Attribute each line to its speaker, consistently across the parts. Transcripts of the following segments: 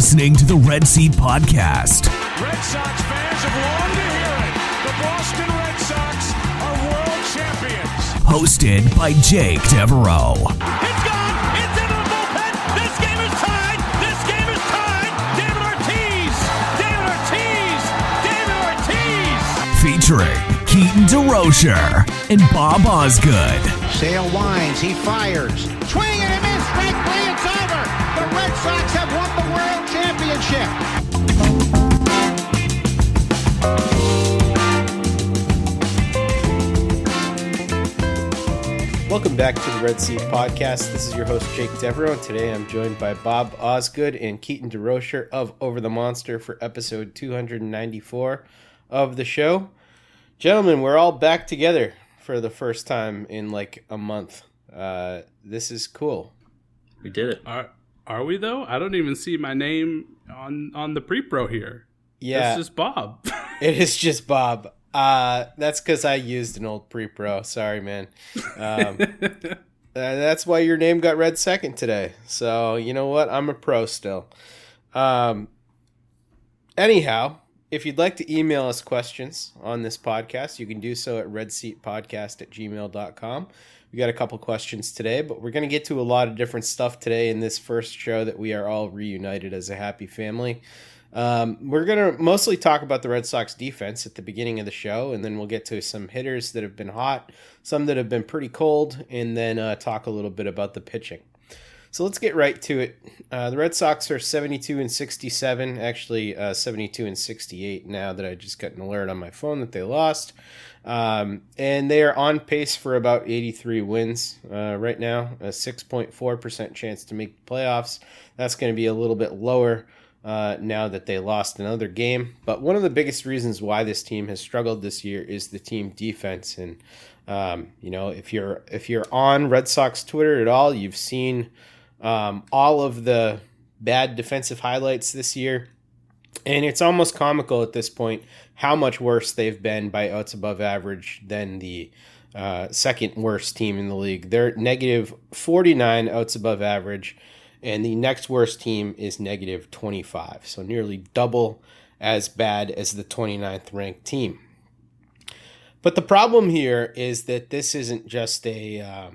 Speaker 1: listening to the Red Seat Podcast.
Speaker 2: Red Sox fans have longed to hear it. The Boston Red Sox are world champions.
Speaker 1: Hosted by Jake Devereaux.
Speaker 3: It's gone. It's into the bullpen. This game is tied. This game is tied. David Ortiz. David Ortiz. David Ortiz.
Speaker 1: Featuring Keaton DeRocher and Bob Osgood.
Speaker 4: Sale winds. He fires. Swing and a miss. Strike three. It's over. The Red Sox have won the World Championship.
Speaker 5: Welcome back to the Red Seat Podcast. This is your host, Jake Devereaux, and today I'm joined by Bob Osgood and Keaton DeRocher of Over the Monster for episode 294 of the show. Gentlemen, we're all back together for the first time in like a month. This is cool.
Speaker 6: We did it.
Speaker 7: Are we though? I don't even see my name on the pre-pro here.
Speaker 5: Yeah.
Speaker 7: It's just Bob.
Speaker 5: It is just Bob. That's because I used an old pre-pro. Sorry, man. That's why your name got read second today. So, you know what? I'm a pro still. Anyhow, if you'd like to email us questions on this podcast, you can do so at redseatpodcast@gmail.com. We got a couple questions today, but we're going to get to a lot of different stuff today in this first show that we are all reunited as a happy family. We're going to mostly talk about the Red Sox defense at the beginning of the show, and then we'll get to some hitters that have been hot, some that have been pretty cold, and then talk a little bit about the pitching. So let's get right to it. The Red Sox are 72-67, actually 72-68 now that I just got an alert on my phone that they lost. And they are on pace for about 83 wins right now, a 6.4% chance to make the playoffs. That's going to be a little bit lower now that they lost another game. But one of the biggest reasons why this team has struggled this year is the team defense. And, if you're on Red Sox Twitter at all, you've seen all of the bad defensive highlights this year. And it's almost comical at this point how much worse they've been by outs above average than the second worst team in the league. They're negative 49 outs above average, and the next worst team is negative 25. So nearly double as bad as the 29th ranked team. But the problem here is that this isn't just a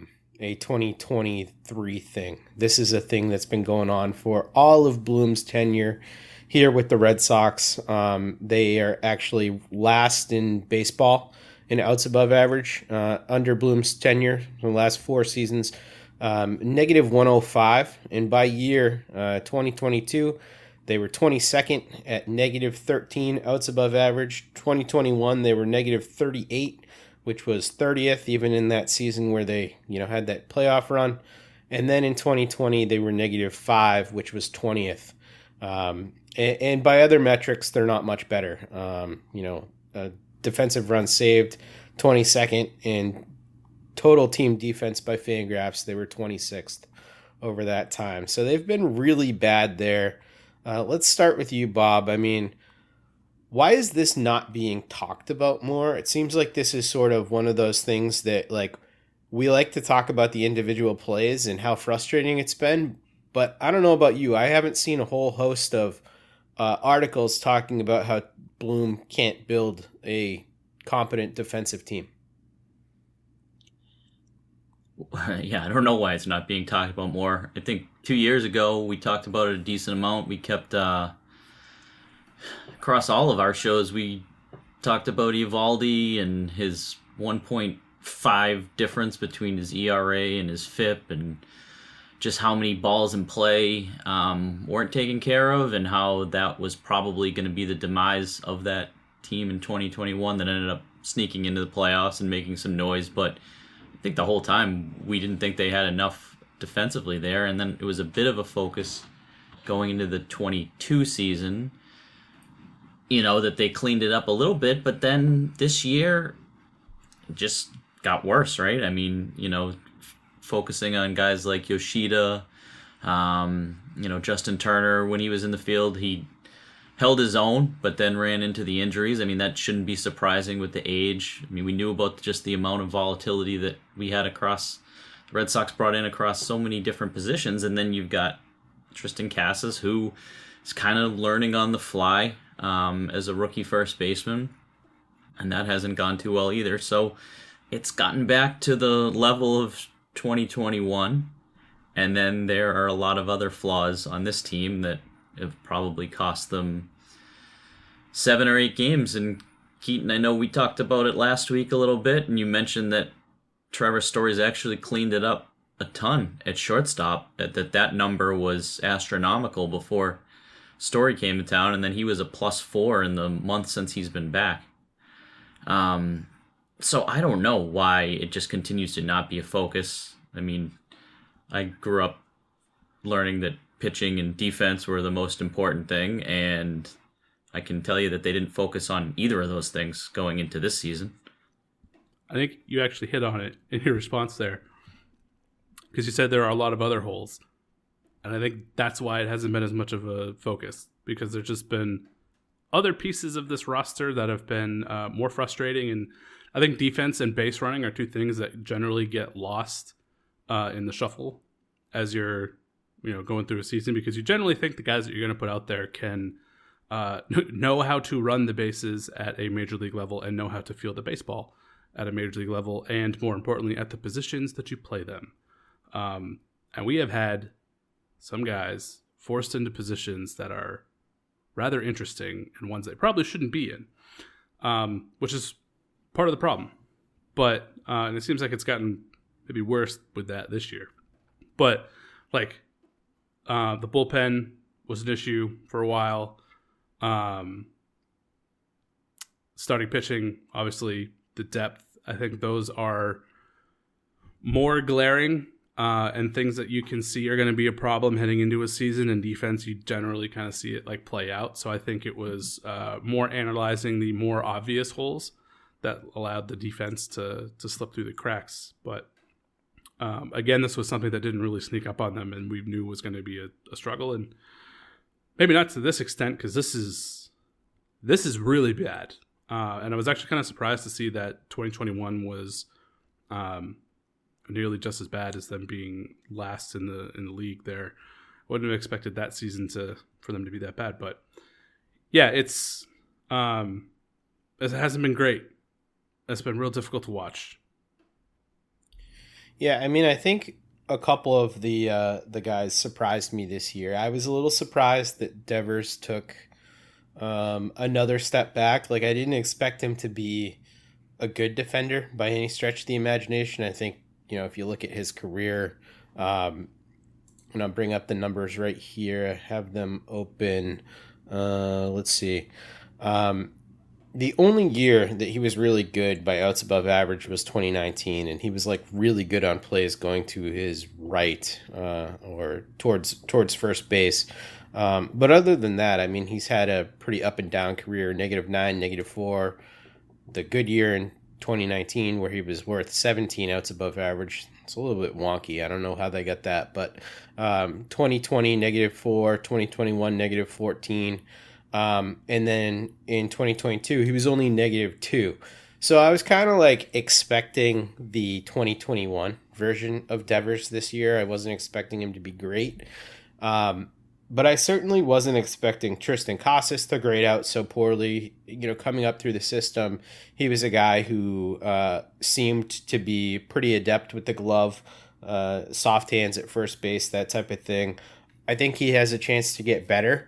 Speaker 5: 2023 thing. This is a thing that's been going on for all of Bloom's tenure here with the Red Sox. They are actually last in baseball in outs above average under Bloom's tenure for the last 4 seasons, negative 105. And by year 2022, they were 22nd at negative 13 outs above average. 2021, they were negative 38, which was 30th, even in that season where they, had that playoff run. And then in 2020, they were negative 5, which was 20th. And by other metrics, they're not much better. Defensive runs saved, 22nd, and total team defense by Fangraphs, they were 26th over that time. So they've been really bad there. Let's start with you, Bob. I mean, why is this not being talked about more? It seems like this is sort of one of those things that, we like to talk about the individual plays and how frustrating it's been, but I don't know about you. I haven't seen a whole host of articles talking about how Bloom can't build a competent defensive team.
Speaker 6: Yeah, I don't know why it's not being talked about more. I think 2 years ago we talked about it a decent amount. We kept across all of our shows, we talked about Eovaldi and his 1.5 difference between his ERA and his FIP, and just how many balls in play weren't taken care of, and how that was probably going to be the demise of that team in 2021 that ended up sneaking into the playoffs and making some noise. But I think the whole time we didn't think they had enough defensively there, and then it was a bit of a focus going into the 22 season, that they cleaned it up a little bit, but then this year it just got worse, right? I mean, focusing on guys like Yoshida, Justin Turner, when he was in the field, he held his own, but then ran into the injuries. I mean, that shouldn't be surprising with the age. I mean, we knew about just the amount of volatility that we had across, the Red Sox brought in across so many different positions, and then you've got Tristan Casas, who is kind of learning on the fly as a rookie first baseman, and that hasn't gone too well either. So it's gotten back to the level of 2021, and then there are a lot of other flaws on this team that have probably cost them 7 or 8 games. And Keaton, I know we talked about it last week a little bit, and you mentioned that Trevor Story's actually cleaned it up a ton at shortstop, that number was astronomical before Story came to town, and then he was a +4 in the month since he's been back. So I don't know why it just continues to not be a focus. I mean, I grew up learning that pitching and defense were the most important thing, and I can tell you that they didn't focus on either of those things going into this season.
Speaker 7: I think you actually hit on it in your response there, because you said there are a lot of other holes. And I think that's why it hasn't been as much of a focus, because there's just been other pieces of this roster that have been more frustrating. And I think defense and base running are two things that generally get lost in the shuffle as you're going through a season, because you generally think the guys that you're going to put out there can know how to run the bases at a major league level and know how to field the baseball at a major league level, and more importantly, at the positions that you play them. And we have had some guys forced into positions that are rather interesting and ones they probably shouldn't be in, which is part of the problem. But and it seems like it's gotten maybe worse with that this year. But like the bullpen was an issue for a while. Starting pitching, obviously, the depth, I think those are more glaring and things that you can see are going to be a problem heading into a season. And defense, you generally kind of see it like play out. So I think it was more analyzing the more obvious holes that allowed the defense to slip through the cracks. But again, this was something that didn't really sneak up on them, and we knew was going to be a struggle. And maybe not to this extent, because this is really bad. And I was actually kind of surprised to see that 2021 was nearly just as bad as them being last in the league there. Wouldn't have expected that season for them to be that bad. But yeah, it hasn't been great. It's been real difficult to watch.
Speaker 5: Yeah, I mean, I think a couple of the guys surprised me this year. I was a little surprised that Devers took another step back. Like, I didn't expect him to be a good defender by any stretch of the imagination. I think, if you look at his career, and I'll bring up the numbers right here. I have them open. Let's see. The only year that he was really good by outs above average was 2019, and he was like really good on plays going to his right or towards first base. But other than that, I mean, he's had a pretty up and down career, -9, -4. The good year in 2019 where he was worth 17 outs above average. It's a little bit wonky. I don't know how they got that, but 2020 -4, 2021 -14. And then in 2022, he was only -2. So I was kind of like expecting the 2021 version of Devers this year. I wasn't expecting him to be great. But I certainly wasn't expecting Tristan Casas to grade out so poorly. Coming up through the system, he was a guy who seemed to be pretty adept with the glove, soft hands at first base, that type of thing. I think he has a chance to get better.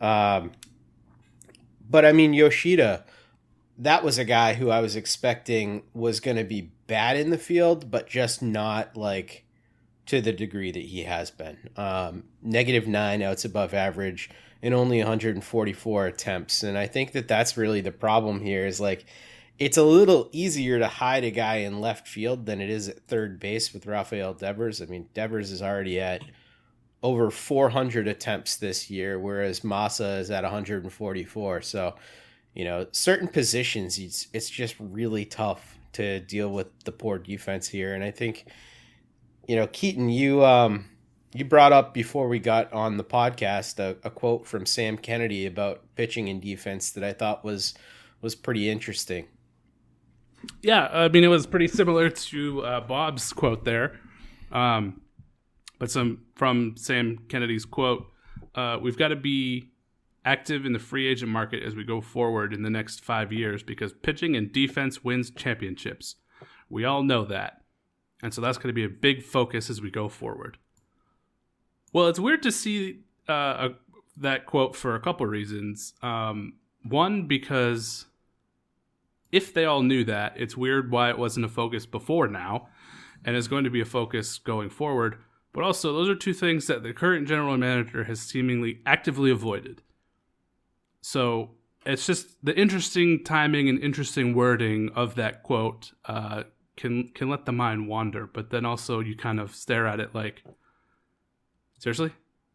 Speaker 5: But I mean, Yoshida, that was a guy who I was expecting was going to be bad in the field, but just not like to the degree that he has been. -9 outs above average in only 144 attempts. And I think that that's really the problem here is like, it's a little easier to hide a guy in left field than it is at third base with Rafael Devers. I mean, Devers is already at over 400 attempts this year, whereas Massa is at 144. So, certain positions, it's just really tough to deal with the poor defense here. And I think, Keaton, you brought up before we got on the podcast a quote from Sam Kennedy about pitching and defense that I thought was pretty interesting.
Speaker 7: Yeah, I mean, it was pretty similar to Bob's quote there. But from Sam Kennedy's quote, we've got to be active in the free agent market as we go forward in the next 5 years because pitching and defense wins championships. We all know that. And so that's going to be a big focus as we go forward. Well, it's weird to see that quote for a couple reasons. One, because if they all knew that, it's weird why it wasn't a focus before now, and is going to be a focus going forward. But also, those are two things that the current general manager has seemingly actively avoided. So it's just the interesting timing and interesting wording of that quote can let the mind wander, but then also you kind of stare at it like, seriously?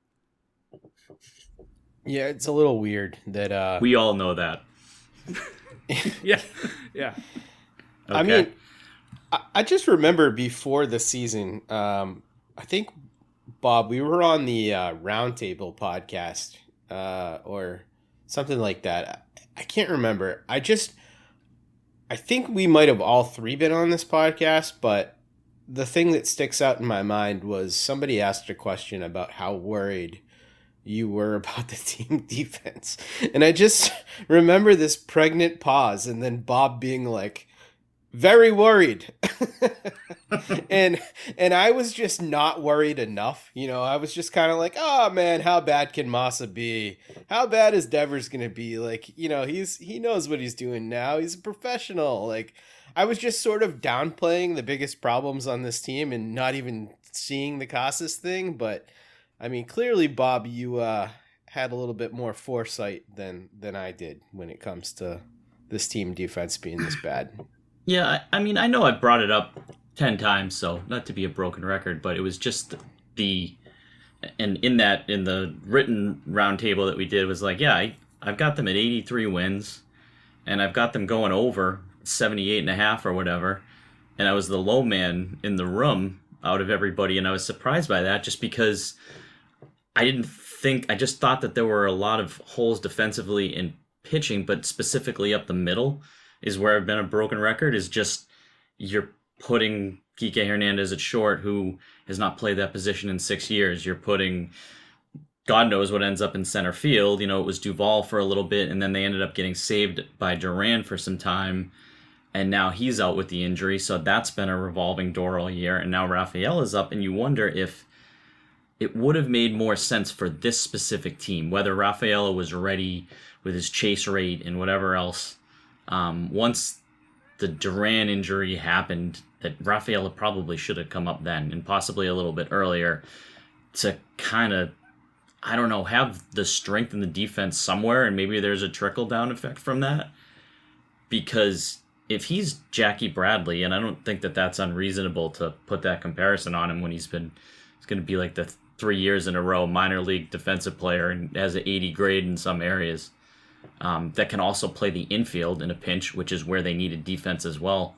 Speaker 5: Yeah, it's a little weird that
Speaker 6: we all know that.
Speaker 7: Yeah.
Speaker 6: Okay.
Speaker 5: I mean, I just remember before the season, I think, Bob, we were on the Roundtable podcast or something like that. I can't remember. I think we might have all three been on this podcast, but the thing that sticks out in my mind was somebody asked a question about how worried you were about the team defense. And I just remember this pregnant pause and then Bob being like, very worried. and I was just not worried enough. You know, I was just kind of like, oh man, how bad can Massa be? How bad is Devers going to be? Like, you know, he knows what he's doing now. He's a professional. Like, I was just sort of downplaying the biggest problems on this team and not even seeing the Casas thing. But I mean, clearly, Bob, you had a little bit more foresight than I did when it comes to this team defense being this bad.
Speaker 6: Yeah, I mean, I know I brought it up 10 times, so not to be a broken record, but it was just and in the written roundtable that we did was like, yeah, I've got them at 83 wins, and I've got them going over 78.5 or whatever, and I was the low man in the room out of everybody, and I was surprised by that just because I just thought that there were a lot of holes defensively in pitching, but specifically up the middle is where I've been a broken record, is just you're putting Kike Hernandez at short, who has not played that position in 6 years. You're putting, God knows what ends up in center field. You know, it was Duvall for a little bit, and then they ended up getting saved by Duran for some time, and now he's out with the injury, so that's been a revolving door all year, and now Rafael is up, and you wonder if it would have made more sense for this specific team, whether Rafaela was ready with his chase rate and whatever else. Once the Duran injury happened, that Rafaela probably should have come up then and possibly a little bit earlier to kind of, I don't know, have the strength in the defense somewhere, and maybe there's a trickle-down effect from that. Because if he's Jackie Bradley, and I don't think that that's unreasonable to put that comparison on him when it's going to be like the 3 years in a row minor league defensive player and has an 80 grade in some areas. That can also play the infield in a pinch, which is where they needed defense as well.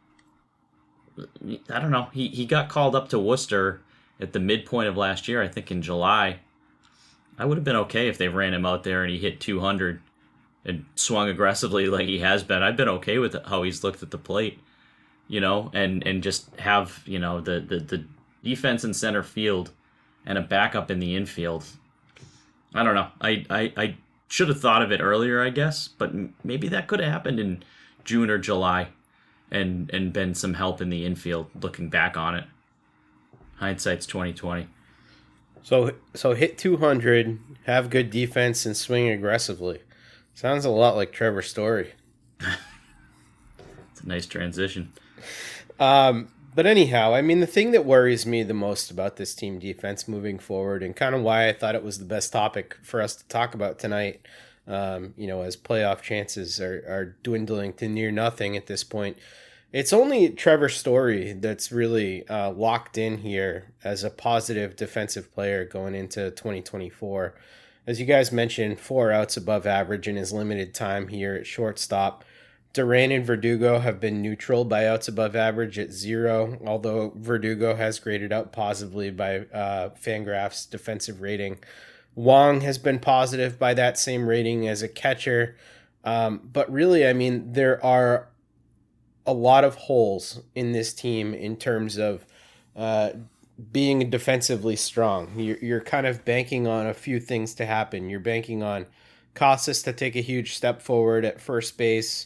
Speaker 6: I don't know. He got called up to Worcester at the midpoint of last year, I think in July. I would have been okay if they ran him out there and he hit 200 and swung aggressively like he has been. I've been okay with how he's looked at the plate, you know, and just have, you know, the defense in center field and a backup in the infield. I don't know. I should have thought of it earlier, I guess, but maybe that could have happened in June or July and been some help in the infield looking back on it. Hindsight's 20/20.
Speaker 5: So hit 200, have good defense, and swing aggressively. Sounds a lot like Trevor Story.
Speaker 6: It's a nice transition.
Speaker 5: But anyhow, I mean, the thing that worries me the most about this team defense moving forward, and kind of why I thought it was the best topic for us to talk about tonight, you know, as playoff chances are dwindling to near nothing at this point, it's only Trevor Story that's really locked in here as a positive defensive player going into 2024. As you guys mentioned, 4 outs above average in his limited time here at shortstop. Duran and Verdugo have been neutral by outs above average at 0, although Verdugo has graded out positively by Fangraphs defensive rating. Wong has been positive by that same rating as a catcher. But really, I mean, there are a lot of holes in this team in terms of being defensively strong. You're kind of banking on a few things to happen. You're banking on Casas to take a huge step forward at first base.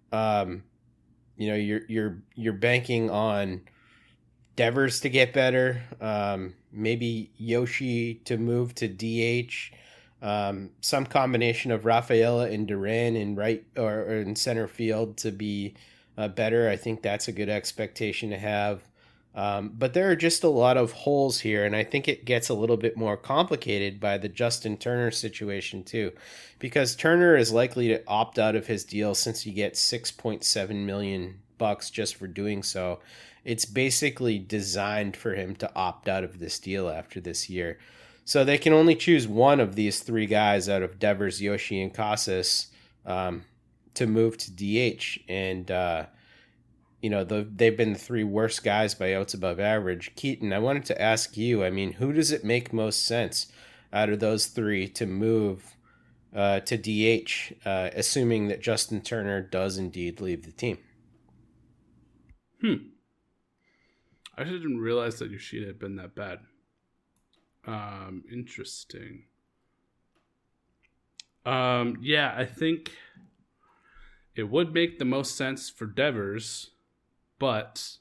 Speaker 5: You're banking on Devers to get better. Maybe Yoshi to move to DH. Some combination of Rafaela and Duran in right or in center field to be better. I think that's a good expectation to have. But there are just a lot of holes here, and I think it gets a little bit more complicated by the Justin Turner situation too, because Turner is likely to opt out of his deal since he gets $6.7 million just for doing so. It's basically designed for him to opt out of this deal after this year. So they can only choose one of these three guys out of Devers, Yoshi, and Casas to move to DH. And, they've been the three worst guys by outs above average. Keaton, I wanted to ask you, who does it make most sense out of those three to move to DH, assuming that Justin Turner does indeed leave the team?
Speaker 7: I didn't realize that Yoshida had been that bad. Interesting. Yeah, I think it would make the most sense for Devers, but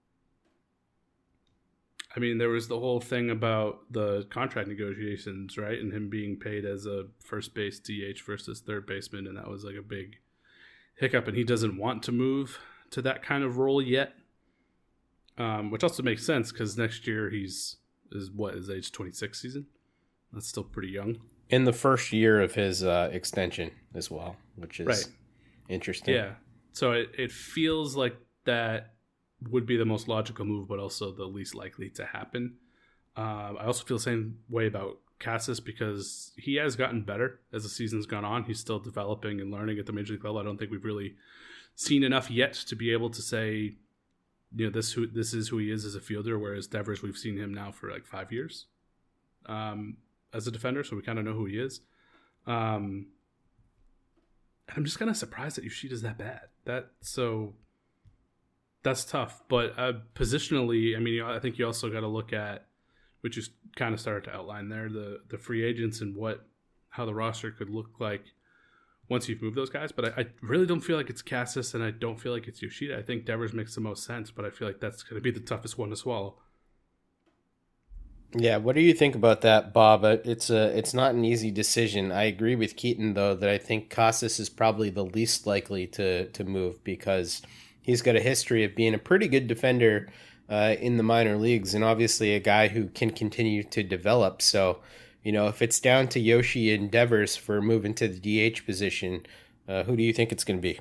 Speaker 7: there was the whole thing about the contract negotiations, right? And him being paid as a first base DH versus third baseman, and that was like a big hiccup, and he doesn't want to move to that kind of role yet. Which also makes sense because next year his age 26 season. That's still pretty young. In
Speaker 5: the first year of his extension as well, which is interesting.
Speaker 7: Yeah. So it feels like that would be the most logical move, but also the least likely to happen. I also feel the same way about Casas because he has gotten better as the season's gone on. He's still developing and learning at the major league level. I don't think we've really seen enough yet to be able to say, this is who he is as a fielder, whereas Devers, we've seen him now for like 5 years as a defender, so we kind of know who he is. And I'm just kind of surprised that Yoshida's that bad. That's tough. But positionally, I think you also got to look at, which you kind of started to outline there, the free agents and how the roster could look like once you've moved those guys. But I really don't feel like it's Casas, and I don't feel like it's Yoshida. I think Devers makes the most sense, but I feel like that's going to be the toughest one to swallow.
Speaker 5: Yeah, what do you think about that, Bob? It's not an easy decision. I agree with Keaton, though, that I think Casas is probably the least likely to move because he's got a history of being a pretty good defender in the minor leagues, and obviously a guy who can continue to develop. So, if it's down to Yoshi and Devers for moving to the DH position, who do you think it's going to be?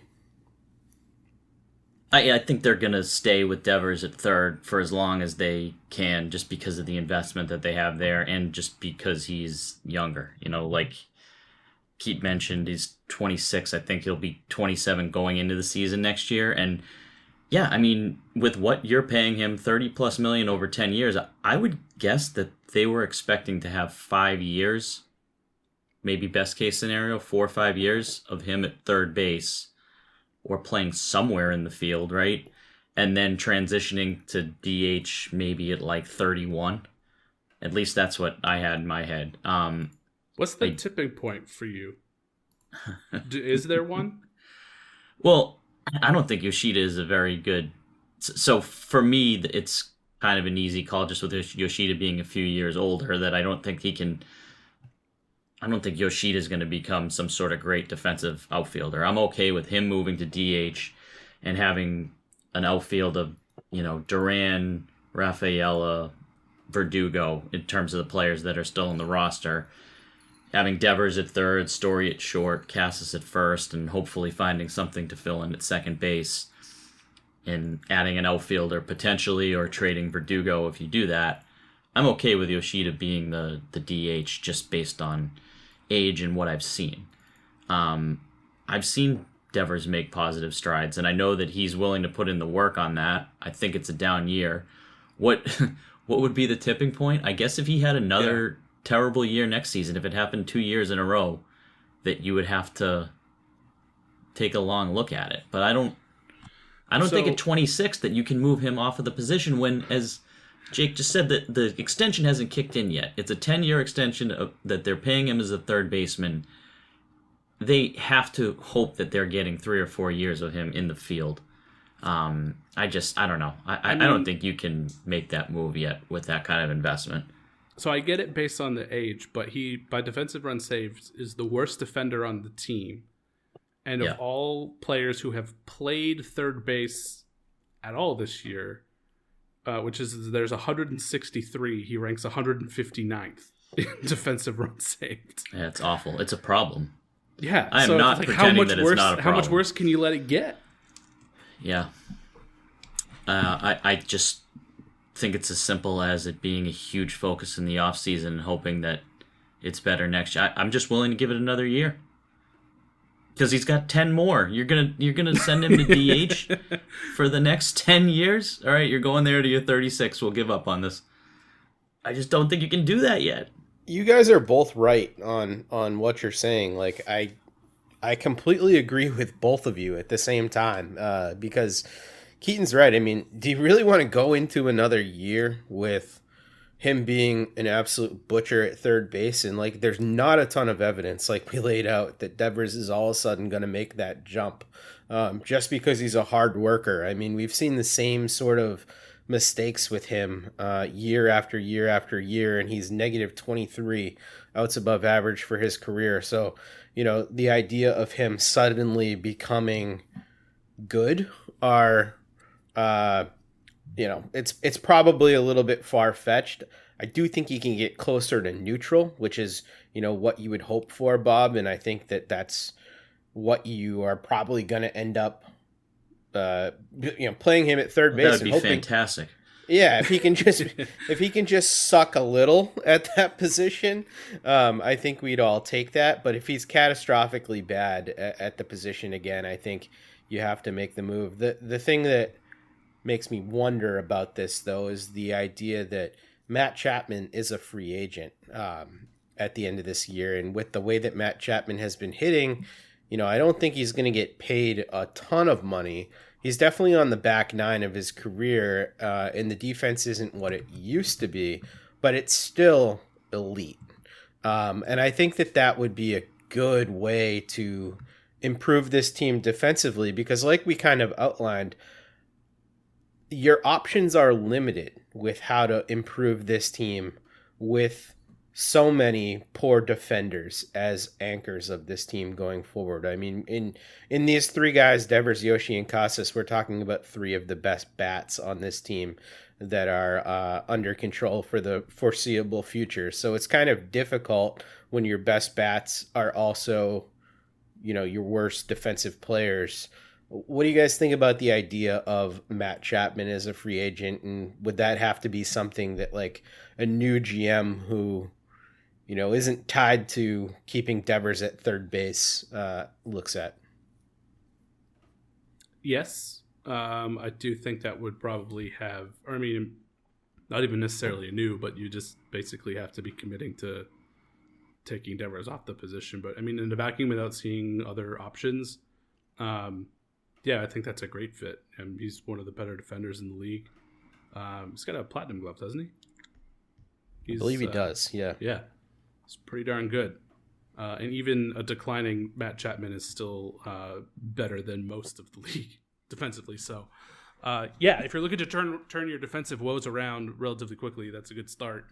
Speaker 6: I think they're going to stay with Devers at third for as long as they can, just because of the investment that they have there and just because he's younger. Like Keith mentioned, he's 26. I think he'll be 27 going into the season next year. And yeah, with what you're paying him, $30+ million over 10 years, I would guess that they were expecting to have 5 years, maybe best case scenario, 4 or 5 years of him at third base or playing somewhere in the field, right? And then transitioning to DH maybe at like 31. At least that's what I had in my head.
Speaker 7: What's the tipping point for you? Is there one?
Speaker 6: Well, I don't think Yoshida is a very good... So for me, it's kind of an easy call just with Yoshida being a few years older that I don't think he can... I don't think Yoshida is going to become some sort of great defensive outfielder. I'm okay with him moving to DH and having an outfield of, Duran, Rafaela, Verdugo in terms of the players that are still on the roster. Having Devers at third, Story at short, Casas at first, and hopefully finding something to fill in at second base. And adding an outfielder potentially or trading Verdugo if you do that. I'm okay with Yoshida being the DH just based on age and what I've seen. I've seen Devers make positive strides, and I know that he's willing to put in the work on that. I think it's a down year. What would be the tipping point? I guess if he had another terrible year next season, if it happened 2 years in a row, that you would have to take a long look at it. But I don't think at 26 that you can move him off of the position when, as Jake just said, that the extension hasn't kicked in yet. It's a 10-year extension that they're paying him as a third baseman. they have to hope that they're getting 3 or 4 years of him in the field. I don't know. I don't think you can make that move yet with that kind of investment.
Speaker 7: So I get it based on the age, but he, by defensive runs saved, is the worst defender on the team. And of all players who have played third base at all this year, there's 163, he ranks 159th in defensive runs saved.
Speaker 6: Yeah, it's awful. It's a problem.
Speaker 7: Yeah,
Speaker 6: I am not pretending that it's not a problem.
Speaker 7: How much worse can you let it get?
Speaker 6: Yeah. I just think it's as simple as it being a huge focus in the offseason and hoping that it's better next year. I'm just willing to give it another year. Because he's got 10 more. You're gonna send him to DH for the next 10 years? All right, you're going there to your 36. We'll give up on this. I just don't think you can do that yet.
Speaker 5: You guys are both right on what you're saying. Like, I completely agree with both of you at the same time, because Keaton's right. I mean, do you really want to go into another year with him being an absolute butcher at third base? And like, there's not a ton of evidence, like we laid out, that Devers is all of a sudden going to make that jump just because he's a hard worker. I mean, we've seen the same sort of mistakes with him year after year after year, and he's negative 23 outs above average for his career. So, you know, the idea of him suddenly becoming good are, you know, it's probably a little bit far-fetched. I do think he can get closer to neutral, which is, you know, what you would hope for, Bob, and I think that that's what you are probably going to end up, you know, playing him at third base.
Speaker 6: That would be fantastic.
Speaker 5: Yeah, if he can just suck a little at that position, I think we'd all take that. But if he's catastrophically bad at the position again, I think you have to make the move. The thing that makes me wonder about this, though, is the idea that Matt Chapman is a free agent at the end of this year. And with the way that Matt Chapman has been hitting, you know, I don't think he's going to get paid a ton of money. He's definitely on the back nine of his career, and the defense isn't what it used to be, but it's still elite. And I think that would be a good way to improve this team defensively, because like we kind of outlined, your options are limited with how to improve this team with so many poor defenders as anchors of this team going forward. I mean, in these three guys, Devers, Yoshi, and Casas, we're talking about three of the best bats on this team that are under control for the foreseeable future. So it's kind of difficult when your best bats are also, you know, your worst defensive players. What do you guys think about the idea of Matt Chapman as a free agent? And would that have to be something that like a new GM who, you know, isn't tied to keeping Devers at third base looks at?
Speaker 7: Yes. I do think that would probably have, or I mean, not even necessarily a new, but you just basically have to be committing to taking Devers off the position. But I mean, in a vacuum without seeing other options, yeah, I think that's a great fit. And he's one of the better defenders in the league. He's got a platinum glove, doesn't he?
Speaker 5: I believe he does, yeah.
Speaker 7: Yeah, it's pretty darn good. And even a declining Matt Chapman is still better than most of the league defensively. So, yeah, if you're looking to turn your defensive woes around relatively quickly, that's a good start.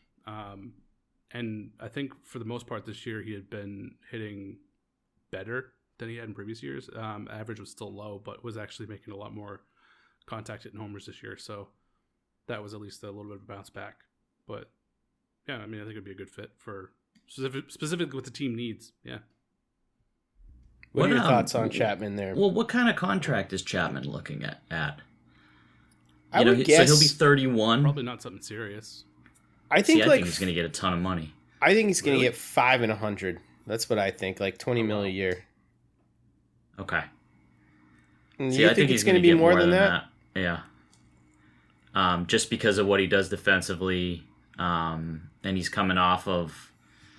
Speaker 7: And I think for the most part this year, he had been hitting better than he had in previous years. Average was still low, but was actually making a lot more contact hitting homers this year. So that was at least a little bit of a bounce back. But yeah, I mean, I think it'd be a good fit for specifically what the team needs. Yeah.
Speaker 5: What are your thoughts on Chapman there?
Speaker 6: Well, what kind of contract is Chapman looking at?
Speaker 5: I would guess
Speaker 6: so he'll be 31.
Speaker 7: Probably not something serious.
Speaker 5: I think
Speaker 6: he's going to get a ton of money.
Speaker 5: I think he's going to get $5 and 100. That's what I think, like $20 million a year.
Speaker 6: Okay.
Speaker 5: See, I think it's going to be more than that?
Speaker 6: Yeah. Just because of what he does defensively, and he's coming off of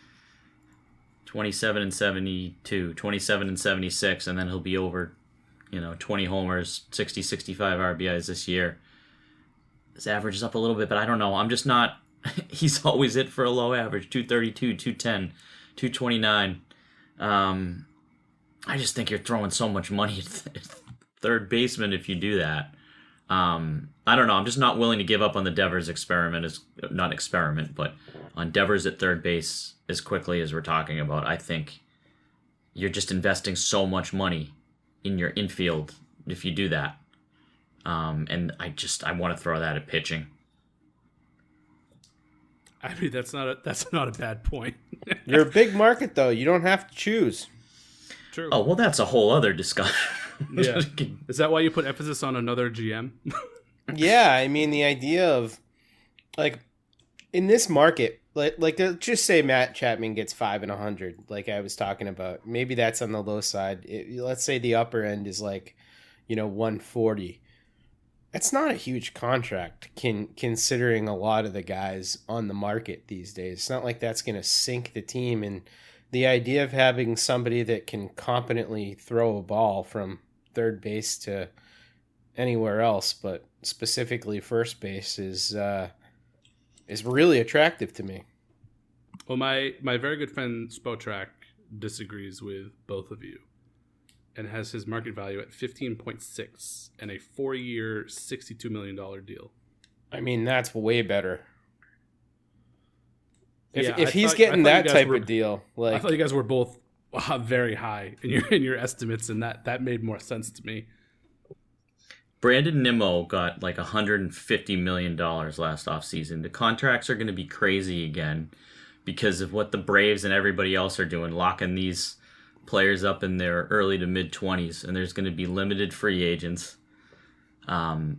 Speaker 6: 27 and 72, 27 and 76, and then he'll be over, 20 homers, 60, 65 RBIs this year. His average is up a little bit, but I don't know. I'm just not. He's always hit for a low average, 232, 210, 229. I just think you're throwing so much money at third baseman if you do that. I don't know. I'm just not willing to give up on the Devers experiment, but on Devers at third base as quickly as we're talking about. I think you're just investing so much money in your infield if you do that. And I want to throw that at pitching.
Speaker 7: I mean, that's not a bad point.
Speaker 5: You're a big market, though. You don't have to choose.
Speaker 7: True.
Speaker 6: Oh, well, that's a whole other discussion.
Speaker 7: Yeah. Is that why you put emphasis on another GM?
Speaker 5: Yeah, I mean, the idea of, like, in this market, like just say Matt Chapman gets 5 and 100, like I was talking about. Maybe that's on the low side. Let's say the upper end is like, 140. That's not a huge contract, considering a lot of the guys on the market these days. It's not like that's going to sink the team. And the idea of having somebody that can competently throw a ball from third base to anywhere else, but specifically first base, is really attractive to me.
Speaker 7: Well, my very good friend Spotrac disagrees with both of you and has his market value at 15.6 and a 4-year, $62 million deal.
Speaker 5: I mean, that's way better. If
Speaker 7: Yeah,
Speaker 5: he's getting that type of deal,
Speaker 7: I thought you guys were both very high in your estimates, and that made more sense to me.
Speaker 6: Brandon Nimmo got like $150 million last offseason. The contracts are going to be crazy again because of what the Braves and everybody else are doing, locking these players up in their early to mid 20s, and there's going to be limited free agents. We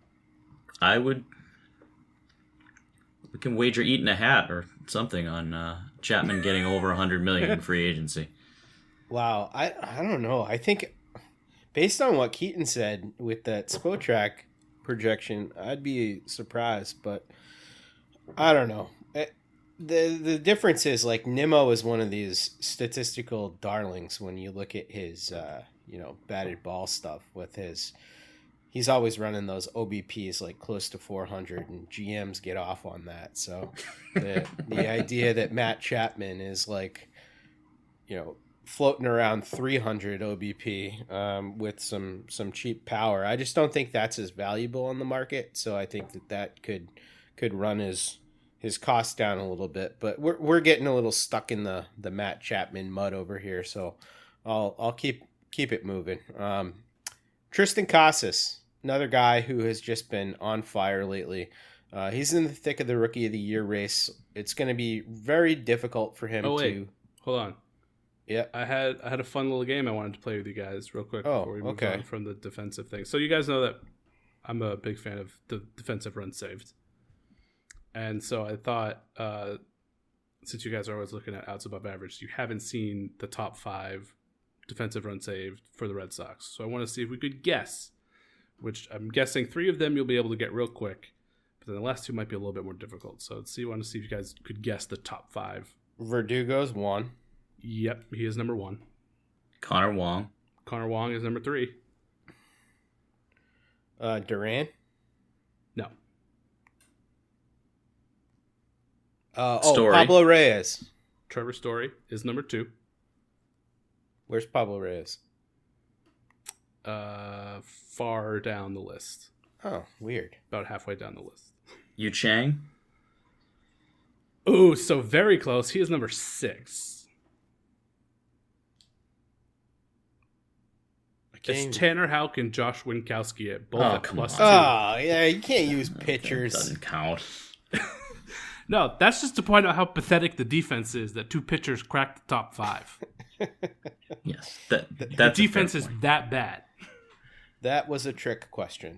Speaker 6: can wager eating a hat or something on Chapman getting over 100 million in free agency.
Speaker 5: Wow, I don't know. I think based on what Keaton said with that Spotrac projection, I'd be surprised, but I don't know. The difference is, like, Nimmo is one of these statistical darlings when you look at his batted ball stuff with his. He's always running those OBPs like close to 400, and GMs get off on that. So the idea that Matt Chapman is like, floating around 300 OBP with some cheap power, I just don't think that's as valuable on the market. So I think that could run his costs down a little bit. But we're getting a little stuck in the Matt Chapman mud over here. So I'll keep it moving. Tristan Casas, another guy who has just been on fire lately. He's in the thick of the Rookie of the Year race. It's going to be very difficult for him to...
Speaker 7: Hold on.
Speaker 5: Yeah.
Speaker 7: I had a fun little game I wanted to play with you guys real quick before we move on from the defensive thing. So you guys know that I'm a big fan of the defensive runs saved. And so I thought, since you guys are always looking at outs above average, you haven't seen the top 5 defensive runs saved for the Red Sox. So I want to see if we could guess, which I'm guessing 3 of them you'll be able to get real quick, but then the last 2 might be a little bit more difficult. So I want to see if you guys could guess the top 5.
Speaker 5: Verdugo's 1.
Speaker 7: Yep, he is number 1.
Speaker 6: Connor Wong.
Speaker 7: Connor Wong is number 3.
Speaker 5: Duran?
Speaker 7: No.
Speaker 6: Story.
Speaker 5: Pablo Reyes.
Speaker 7: Trevor Story is number 2.
Speaker 5: Where's Pablo Reyes?
Speaker 7: Far down the list.
Speaker 5: Oh, weird.
Speaker 7: About halfway down the list.
Speaker 6: Yu Chang.
Speaker 7: Ooh, so very close. He is number 6. It's Tanner Houck and Josh Winkowski at both at plus 2.
Speaker 5: Oh, yeah, you can't use pitchers.
Speaker 6: That doesn't count.
Speaker 7: No, that's just to point out how pathetic the defense is that 2 pitchers cracked the top 5.
Speaker 6: Yes,
Speaker 7: the defense is that bad.
Speaker 5: That was a trick question.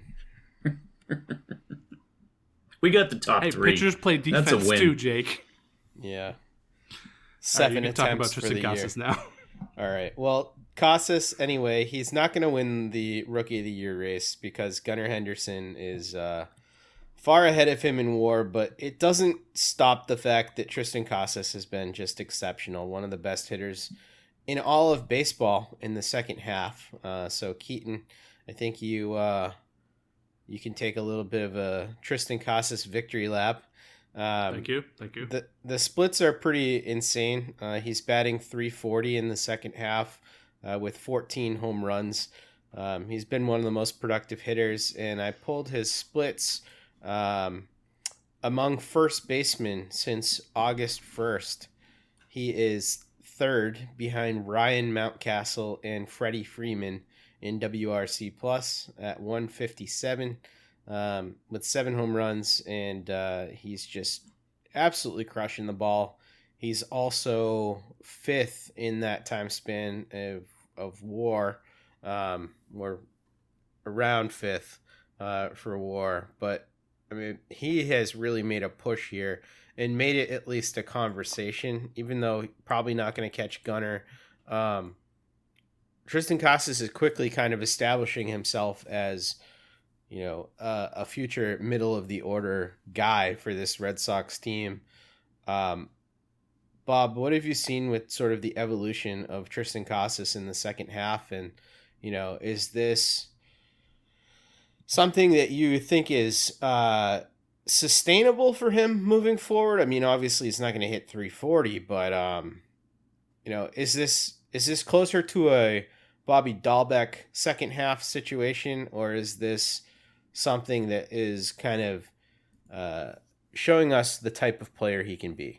Speaker 6: We got the top 3.
Speaker 7: Pitchers play defense too, Jake.
Speaker 5: Yeah.
Speaker 7: 7 attempts for the Casas year. Now.
Speaker 5: All right. Well, Casas, anyway, he's not going to win the Rookie of the Year race because Gunnar Henderson is far ahead of him in WAR, but it doesn't stop the fact that Tristan Casas has been just exceptional, one of the best hitters in all of baseball in the second half. So Keaton, I think you can take a little bit of a Tristan Casas victory lap.
Speaker 7: Thank you.
Speaker 5: The splits are pretty insane. He's batting .340 in the second half. with 14 home runs. He's been one of the most productive hitters, and I pulled his splits among first basemen since August 1st. He is third behind Ryan Mountcastle and Freddie Freeman in WRC Plus at 157 with 7 home runs, and he's just absolutely crushing the ball. He's also 5th in that time span of WAR, or around 5th for WAR. But I mean, he has really made a push here and made it at least a conversation, even though probably not going to catch Gunnar. Triston Casas is quickly kind of establishing himself as, a future middle of the order guy for this Red Sox team. Bob, what have you seen with sort of the evolution of Triston Casas in the second half? And, is this something that you think is sustainable for him moving forward? I mean, obviously he's not going to hit 340, but, is this closer to a Bobby Dahlbeck second half situation, or is this something that is kind of showing us the type of player he can be?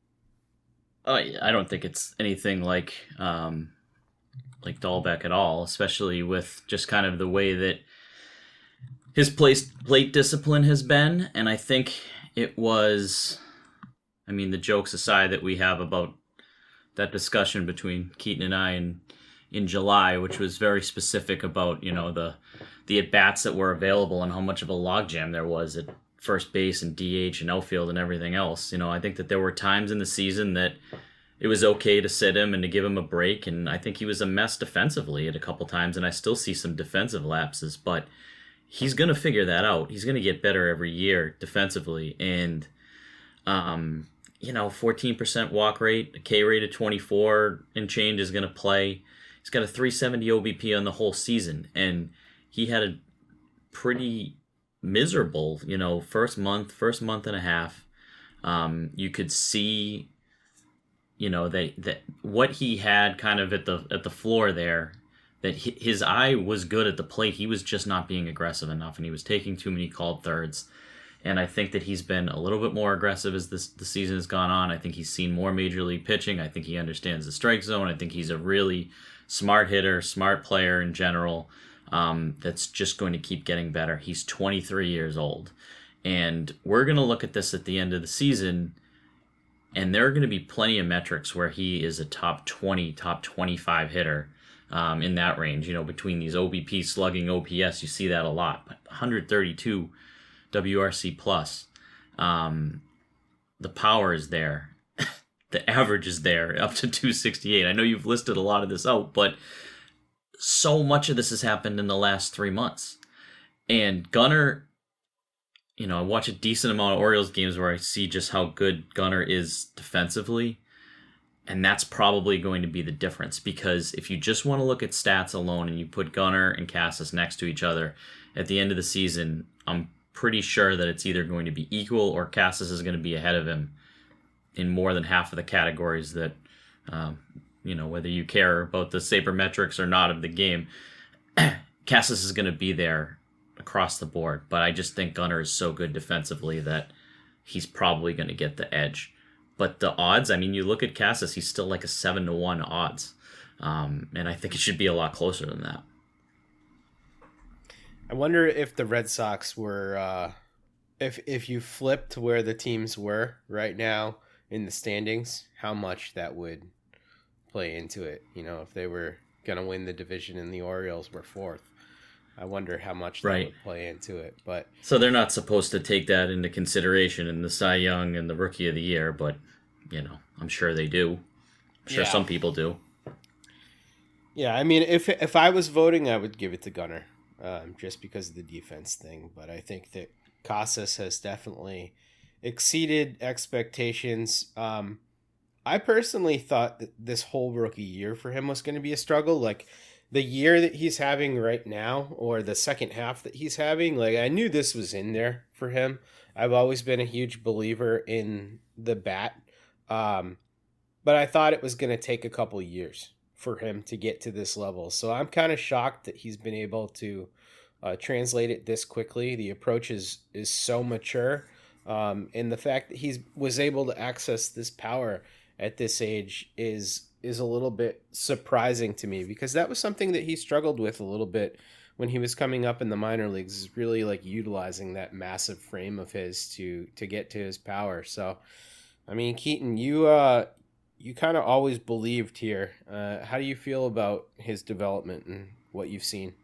Speaker 6: I don't think it's anything like Dahlbeck at all, especially with just kind of the way that his plate discipline has been. And I think it was, the jokes aside that we have about that discussion between Keaton and I in July, which was very specific about, the at-bats that were available and how much of a logjam there was at first base and DH and outfield and everything else. I think that there were times in the season that it was okay to sit him and to give him a break, and I think he was a mess defensively at a couple times, and I still see some defensive lapses, but he's going to figure that out. He's going to get better every year defensively, and 14% walk rate, a K rate of 24 and change is going to play. He's got a 370 OBP on the whole season, and he had a pretty miserable, first month and a half. You could see, that what he had kind of at the floor there, that his eye was good at the plate. He was just not being aggressive enough, and he was taking too many called thirds. And I think that he's been a little bit more aggressive as the season has gone on. I think he's seen more major league pitching. I think he understands the strike zone. I think he's a really smart hitter, smart player in general. That's just going to keep getting better. He's 23 years old. And we're going to look at this at the end of the season, and there are going to be plenty of metrics where he is a top 20, top 25 hitter in that range. Between these OBP, slugging, OPS, you see that a lot. But 132 WRC plus. The power is there. The average is there, up to 268. I know you've listed a lot of this out, but so much of this has happened in the last 3 months. And Gunnar, I watch a decent amount of Orioles games where I see just how good Gunnar is defensively. And that's probably going to be the difference, because if you just want to look at stats alone and you put Gunnar and Casas next to each other at the end of the season, I'm pretty sure that it's either going to be equal or Casas is going to be ahead of him in more than half of the categories that, whether you care about the sabermetrics or not of the game, Casas is going to be there across the board. But I just think Gunnar is so good defensively that he's probably going to get the edge. But the odds, you look at Casas, he's still like a 7-1 odds. And I think it should be a lot closer than that.
Speaker 5: I wonder if the Red Sox were, if you flipped where the teams were right now in the standings, how much that would play into it. If they were going to win the division and the Orioles were 4th, I wonder how much that would play into it. But
Speaker 6: so they're not supposed to take that into consideration in the Cy Young and the Rookie of the Year, but I'm sure they do. I'm sure some people do.
Speaker 5: Yeah, if I was voting, I would give it to Gunnar, just because of the defense thing. But I think that Casas has definitely exceeded expectations. I personally thought that this whole rookie year for him was going to be a struggle. Like the year that he's having right now, or the second half that he's having, like I knew this was in there for him. I've always been a huge believer in the bat. But I thought it was going to take a couple years for him to get to this level. So I'm kind of shocked that he's been able to translate it this quickly. The approach is so mature, and the fact that he was able to access this power at this age is a little bit surprising to me, because that was something that he struggled with a little bit when he was coming up in the minor leagues, is really like utilizing that massive frame of his to get to his power. So, I mean, Keaton, you kind of always believed here. How do you feel about his development and what you've seen?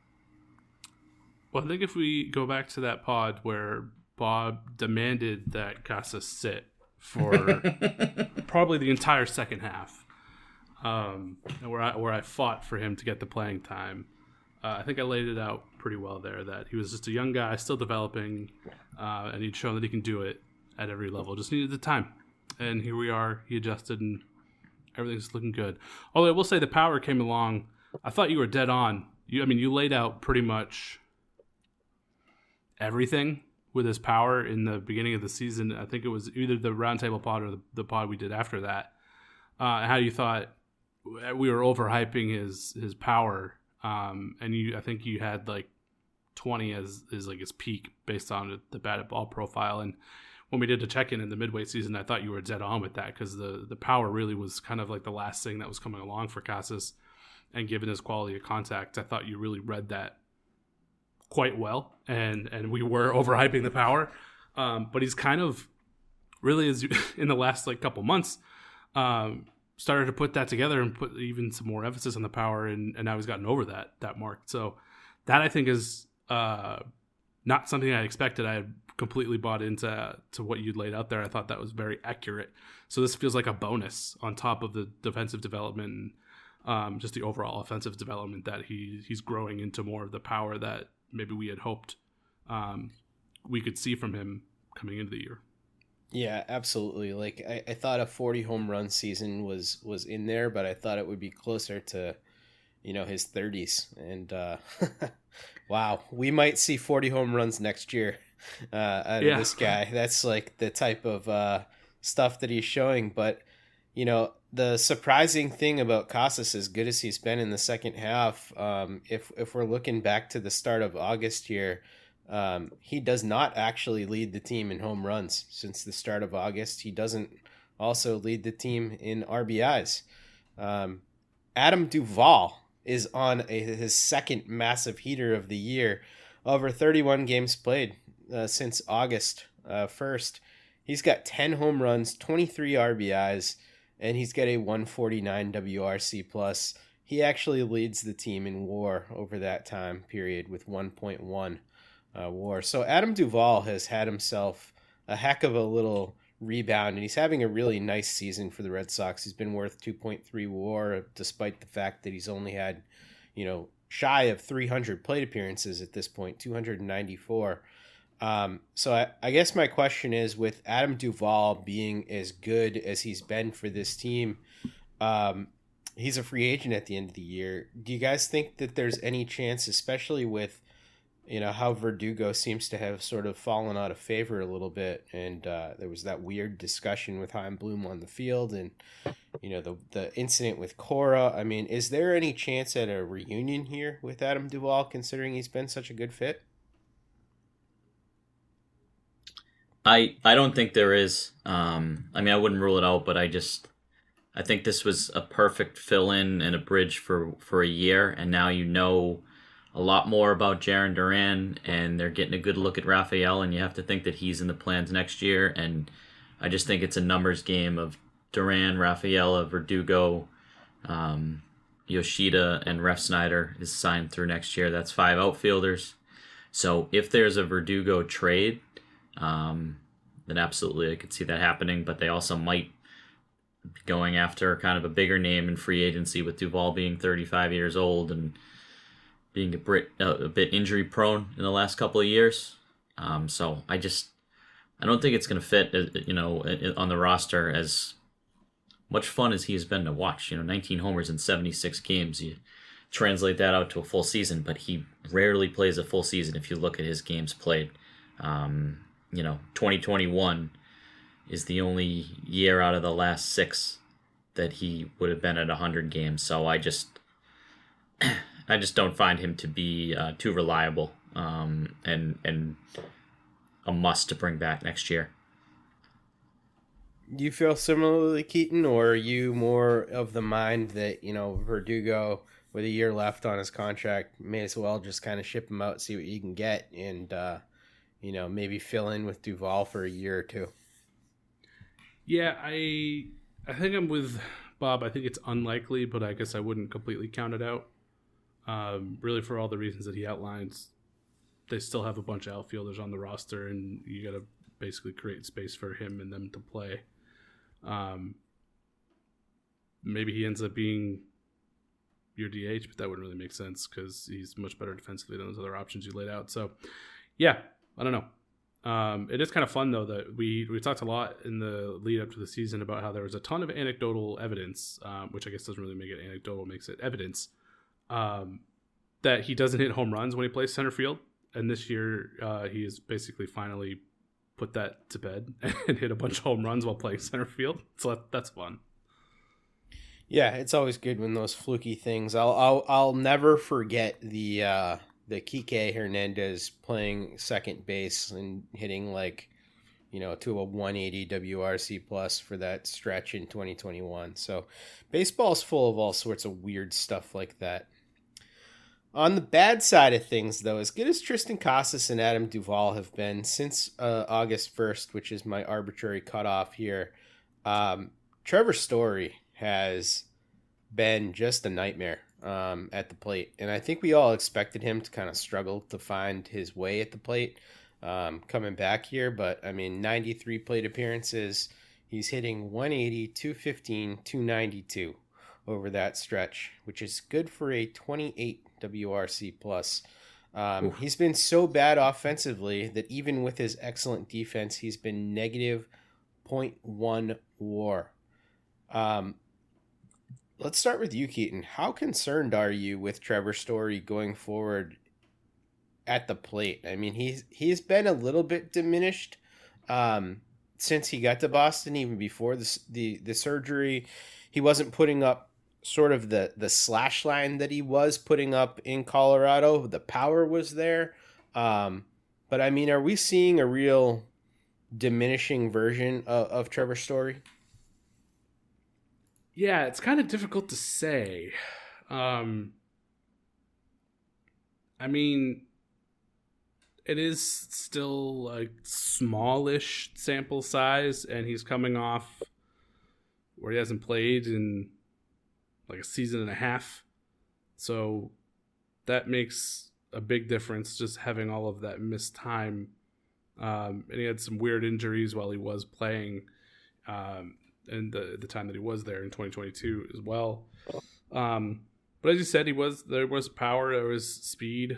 Speaker 7: Well, I think if we go back to that pod where Bob demanded that Casas sit for probably the entire second half, where I fought for him to get the playing time, I think I laid it out pretty well there, that he was just a young guy still developing, and he'd shown that he can do it at every level. Just needed the time. And here we are. He adjusted, and everything's looking good. Although I will say the power came along. I thought you were dead on. You laid out pretty much everything with his power in the beginning of the season. I think it was either the roundtable pod or the pod we did after that. How you thought we were overhyping his power. And I think you had like 20 as like his peak based on the batted ball profile. And when we did a check-in in the midway season, I thought you were dead on with that, because the power really was kind of like the last thing that was coming along for Casas. And given his quality of contact, I thought you really read that quite well. And we were overhyping the power. But he's kind of really, in the last like couple months, started to put that together and put even some more emphasis on the power, and now he's gotten over that mark. So that, I think, is not something I expected. I had completely bought into what you'd laid out there. I thought that was very accurate. So this feels like a bonus on top of the defensive development, and just the overall offensive development, that he's growing into more of the power that maybe we had hoped we could see from him coming into the year.
Speaker 5: Yeah, absolutely. Like I thought a 40 home run season was in there, but I thought it would be closer to, his 30s. And wow, we might see 40 home runs next year out of this guy. That's like the type of stuff that he's showing. But the surprising thing about Casas, as good as he's been in the second half, if we're looking back to the start of August here. He does not actually lead the team in home runs since the start of August. He doesn't also lead the team in RBIs. Adam Duvall is on his second massive heater of the year, over 31 games played since August 1st. He's got 10 home runs, 23 RBIs, and he's got a 149 WRC+. He actually leads the team in WAR over that time period with 1.1. WAR. So Adam Duvall has had himself a heck of a little rebound, and he's having a really nice season for the Red Sox. He's been worth 2.3 WAR, despite the fact that he's only had, shy of 300 plate appearances at this point, 294. So I guess my question is, with Adam Duvall being as good as he's been for this team, he's a free agent at the end of the year. Do you guys think that there's any chance, especially with how Verdugo seems to have sort of fallen out of favor a little bit, and there was that weird discussion with Chaim Bloom on the field, and the incident with Cora. I mean, is there any chance at a reunion here with Adam Duvall, considering he's been such a good fit?
Speaker 6: I don't think there is. I wouldn't rule it out, but I think this was a perfect fill-in and a bridge for a year, and now a lot more about Jarren Duran, and they're getting a good look at Rafael, and you have to think that he's in the plans next year. And I just think it's a numbers game of Duran, Rafaela, Verdugo, Yoshida, and Refsnyder is signed through next year. That's 5 outfielders. So if there's a Verdugo trade, then absolutely I could see that happening. But they also might be going after kind of a bigger name in free agency, with Duvall being 35 years old and being a bit injury prone in the last couple of years. So I don't think it's going to fit, on the roster. As much fun as he has been to watch, 19 homers in 76 games, you translate that out to a full season, but he rarely plays a full season if you look at his games played. 2021 is the only year out of the last 6 that he would have been at 100 games. So I just don't find him to be too reliable and a must to bring back next year.
Speaker 5: Do you feel similarly, Keaton, or are you more of the mind that, Verdugo, with a year left on his contract, may as well just kind of ship him out, see what you can get, and, maybe fill in with Duvall for a year or two?
Speaker 7: Yeah, I think I'm with Bob. I think it's unlikely, but I guess I wouldn't completely count it out. Really, for all the reasons that he outlines, they still have a bunch of outfielders on the roster, and you got to basically create space for him and them to play. Maybe he ends up being your DH, but that wouldn't really make sense because he's much better defensively than those other options you laid out. So, yeah, I don't know. It is kind of fun, though, that we talked a lot in the lead up to the season about how there was a ton of anecdotal evidence, which I guess doesn't really make it anecdotal, makes it evidence, that he doesn't hit home runs when he plays center field. And this year, he has basically finally put that to bed and hit a bunch of home runs while playing center field. So that's fun.
Speaker 5: Yeah, it's always good when those fluky things. I'll never forget the Kike Hernandez playing second base and hitting to a 180 WRC plus for that stretch in 2021. So baseball's full of all sorts of weird stuff like that. On the bad side of things, though, as good as Tristan Casas and Adam Duvall have been since August 1st, which is my arbitrary cutoff here, Trevor Story has been just a nightmare at the plate. And I think we all expected him to kind of struggle to find his way at the plate coming back here. But, 93 plate appearances. He's hitting 180, 215, 292 over that stretch, which is good for a 28 WRC plus. He's been so bad offensively that even with his excellent defense, he's been negative 0.1 WAR. Let's start with you, Keaton. How concerned are you with Trevor Story going forward at the plate? He's been a little bit diminished since he got to Boston, even before the surgery. He wasn't putting up sort of the slash line that he was putting up in Colorado. The power was there. But are we seeing a real diminishing version of Trevor Story?
Speaker 7: Yeah, it's kind of difficult to say. It is still a smallish sample size, and he's coming off where he hasn't played in like a season and a half. So that makes a big difference, just having all of that missed time. And he had some weird injuries while he was playing and the time that he was there in 2022 as well. But as you said, there was power, there was speed,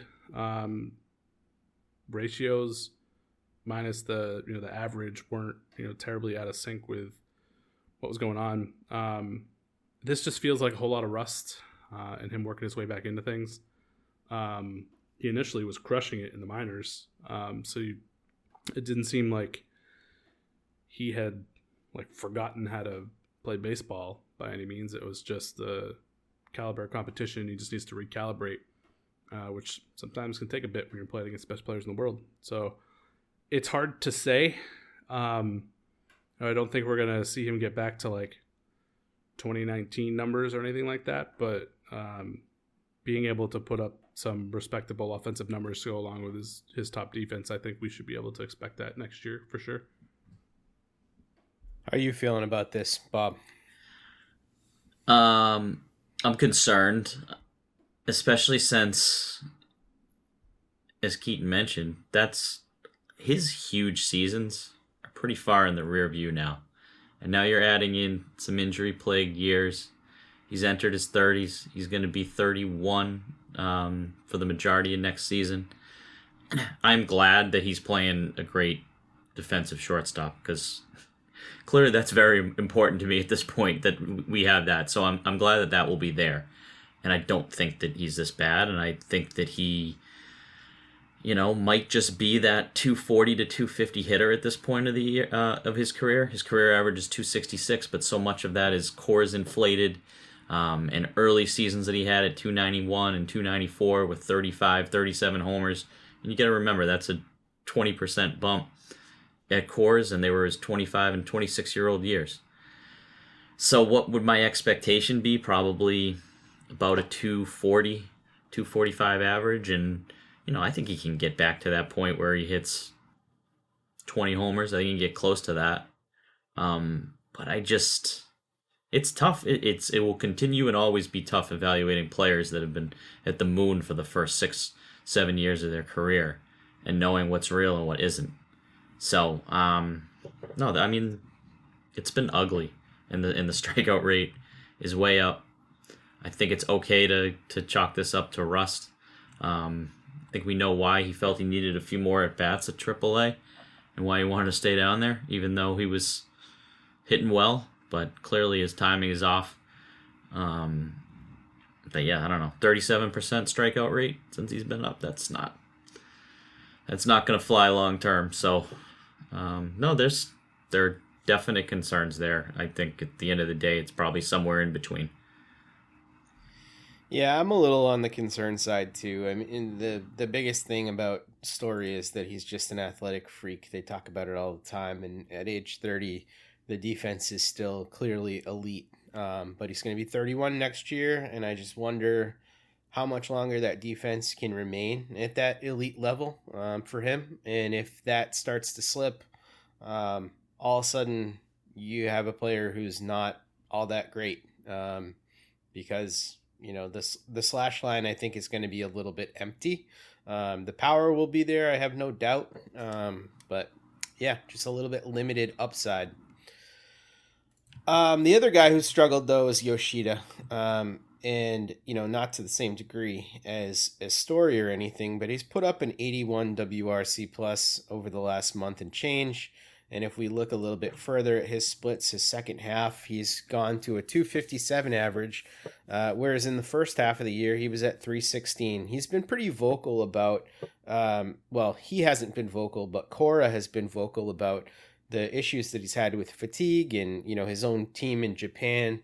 Speaker 7: ratios minus the average weren't terribly out of sync with what was going on. This just feels like a whole lot of rust and him working his way back into things. He initially was crushing it in the minors, so it didn't seem like he had forgotten how to play baseball by any means. It was just the caliber of competition. He just needs to recalibrate, which sometimes can take a bit when you're playing against the best players in the world. So it's hard to say. I don't think we're going to see him get back to 2019 numbers or anything like that, but being able to put up some respectable offensive numbers to go along with his top defense, I think we should be able to expect that next year for sure.
Speaker 5: How are you feeling about this, Bob?
Speaker 6: I'm concerned, especially since, as Keaton mentioned, that's his huge seasons are pretty far in the rear view now. And now you're adding in some injury-plagued years. He's entered his 30s. He's going to be 31 for the majority of next season. I'm glad that he's playing a great defensive shortstop because clearly that's very important to me at this point that we have that. So I'm glad that will be there. And I don't think that he's this bad. And I think that he might just be that 240 to 250 hitter at this point of the year, of his career. His career average is 266, but so much of that is Coors inflated, and early seasons that he had at 291 and 294 with 35, 37 homers. And you got to remember, that's a 20% bump at Coors, and they were his 25 and 26-year-old years. So what would my expectation be? Probably about a 240, 245 average, and I think he can get back to that point where he hits 20 homers. I think he can get close to that. But it's tough. It will continue and always be tough evaluating players that have been at the moon for the first 6-7 years of their career and knowing what's real and what isn't. So, no, I mean, it's been ugly, and the strikeout rate is way up. I think it's okay to chalk this up to rust. I think we know why he felt he needed a few more at-bats at AAA and why he wanted to stay down there, even though he was hitting well, but clearly his timing is off. But yeah, I don't know. 37% strikeout rate since he's been up. That's not going to fly long term. So, no, there are definite concerns there. I think at the end of the day, it's probably somewhere in between.
Speaker 5: Yeah, I'm a little on the concern side too. I mean, the biggest thing about Story is that he's just an athletic freak. They talk about it all the time, and at age 30, the defense is still clearly elite. But he's going to be 31 next year, and I just wonder how much longer that defense can remain at that elite level for him. And if that starts to slip, all of a sudden you have a player who's not all that great because the slash line, I think, is going to be a little bit empty. The power will be there, I have no doubt. But yeah, just a little bit limited upside. The other guy who struggled, though, is Yoshida. And, not to the same degree as Story or anything, but he's put up an 81 WRC plus over the last month and change. And if we look a little bit further at his splits, his second half, he's gone to a 257 average, whereas in the first half of the year, he was at 316. He's been pretty vocal about, he hasn't been vocal, but Cora has been vocal about the issues that he's had with fatigue, and, his own team in Japan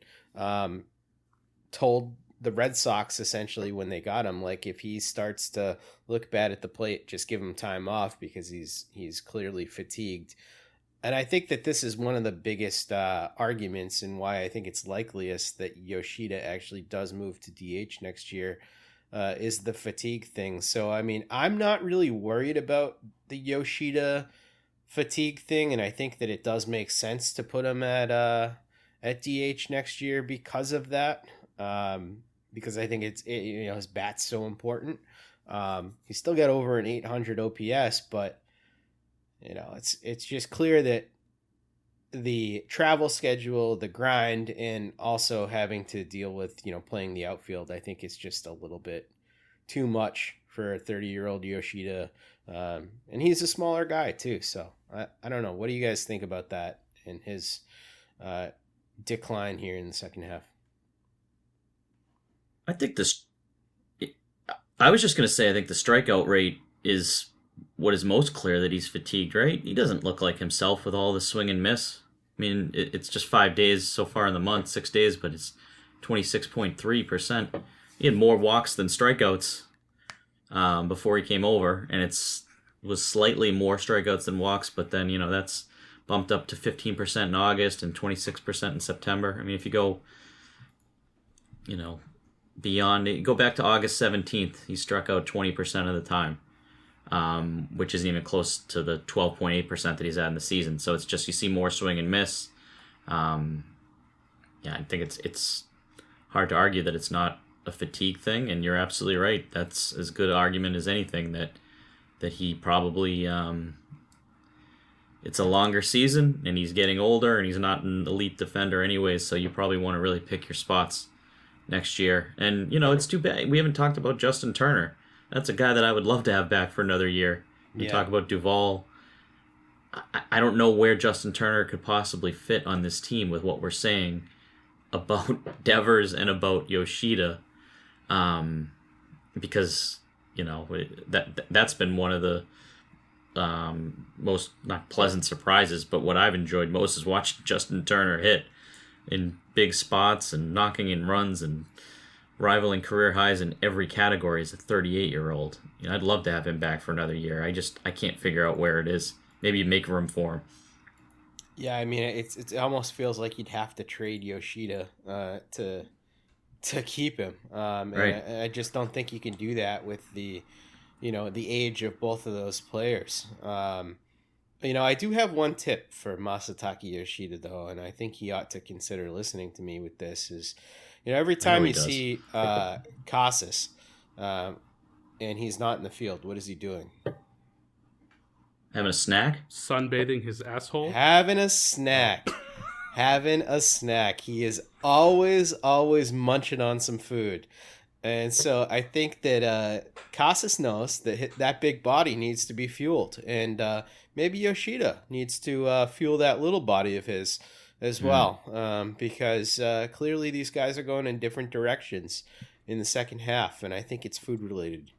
Speaker 5: told the Red Sox essentially when they got him, like, if he starts to look bad at the plate, just give him time off because he's clearly fatigued. And I think that this is one of the biggest arguments and why I think it's likeliest that Yoshida actually does move to DH next year is the fatigue thing. So, I mean, I'm not really worried about the Yoshida fatigue thing, and I think that it does make sense to put him at DH next year because of that. Because I think his bat's so important. He's still got over an 800 OPS, but it's just clear that the travel schedule, the grind, and also having to deal with playing the outfield, I think it's just a little bit too much for a 30-year-old Yoshida, and he's a smaller guy too. So I don't know. What do you guys think about that and his decline here in the second half?
Speaker 6: I think I was just going to say, I think the strikeout rate is what is most clear that he's fatigued, right? He doesn't look like himself with all the swing and miss. I mean, it's just 5 days so far in the month, 6 days, but it's 26.3%. He had more walks than strikeouts before he came over, and it was slightly more strikeouts than walks, but then, that's bumped up to 15% in August and 26% in September. I mean, if you go, go back to August 17th, he struck out 20% of the time, which isn't even close to the 12.8% that he's had in the season. So it's just, you see more swing and miss. I think it's hard to argue that it's not a fatigue thing, and you're absolutely right. That's as good an argument as anything that he probably, it's a longer season, and he's getting older, and he's not an elite defender anyways, so you probably want to really pick your spots next year. And, it's too bad we haven't talked about Justin Turner. That's a guy that I would love to have back for another year. We talk about Duvall. I don't know where Justin Turner could possibly fit on this team with what we're saying about Devers and about Yoshida, because That's been one of the most, not pleasant surprises, but what I've enjoyed most is watching Justin Turner hit in big spots and knocking in runs and rivaling career highs in every category as a 38-year-old. I'd love to have him back for another year. I can't figure out where it is. Maybe make room for him.
Speaker 5: Yeah, I mean, it almost feels like you'd have to trade Yoshida to keep him.
Speaker 6: Right.
Speaker 5: And I just don't think you can do that with the age of both of those players. I do have one tip for Masataka Yoshida, though, and I think he ought to consider listening to me with this. Is every time you see Casas and he's not in the field, what is he doing?
Speaker 6: Having a snack?
Speaker 7: Sunbathing his asshole?
Speaker 5: Having a snack. Having a snack. He is always munching on some food. And so I think that Casas knows that that big body needs to be fueled. And maybe Yoshida needs to fuel that little body of his as well. Because clearly these guys are going in different directions in the second half. And I think it's food related.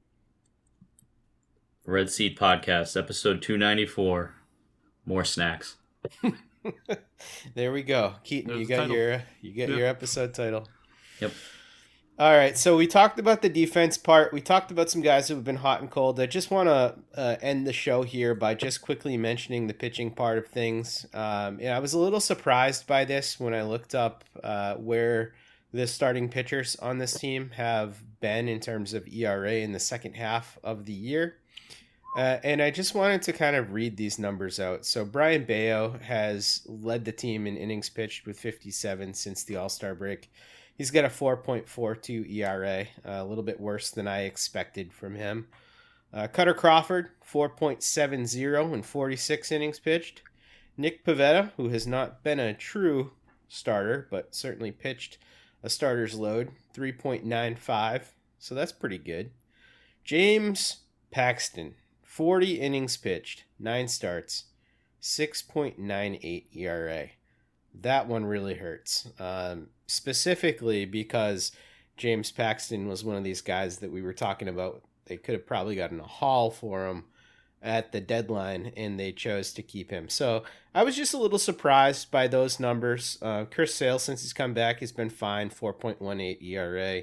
Speaker 6: Red Seat Podcast, episode 294. More snacks.
Speaker 5: There we go. Keaton,
Speaker 7: There's
Speaker 5: you got your episode title.
Speaker 6: Yep.
Speaker 5: All right, so we talked about the defense part. We talked about some guys who have been hot and cold. I just want to end the show here by just quickly mentioning the pitching part of things. I was a little surprised by this when I looked up where the starting pitchers on this team have been in terms of ERA in the second half of the year. And I just wanted to kind of read these numbers out. So Brian Bayo has led the team in innings pitched with 57 since the All-Star break. He's got a 4.42 ERA, a little bit worse than I expected from him. Cutter Crawford, 4.70 in 46 innings pitched. Nick Pivetta, who has not been a true starter, but certainly pitched a starter's load, 3.95. So that's pretty good. James Paxton, 40 innings pitched, 9 starts, 6.98 ERA. That one really hurts. Specifically because James Paxton was one of these guys that we were talking about. They could have probably gotten a haul for him at the deadline, and they chose to keep him. So I was just a little surprised by those numbers. Chris Sale, since he's come back, has been fine, 4.18 ERA.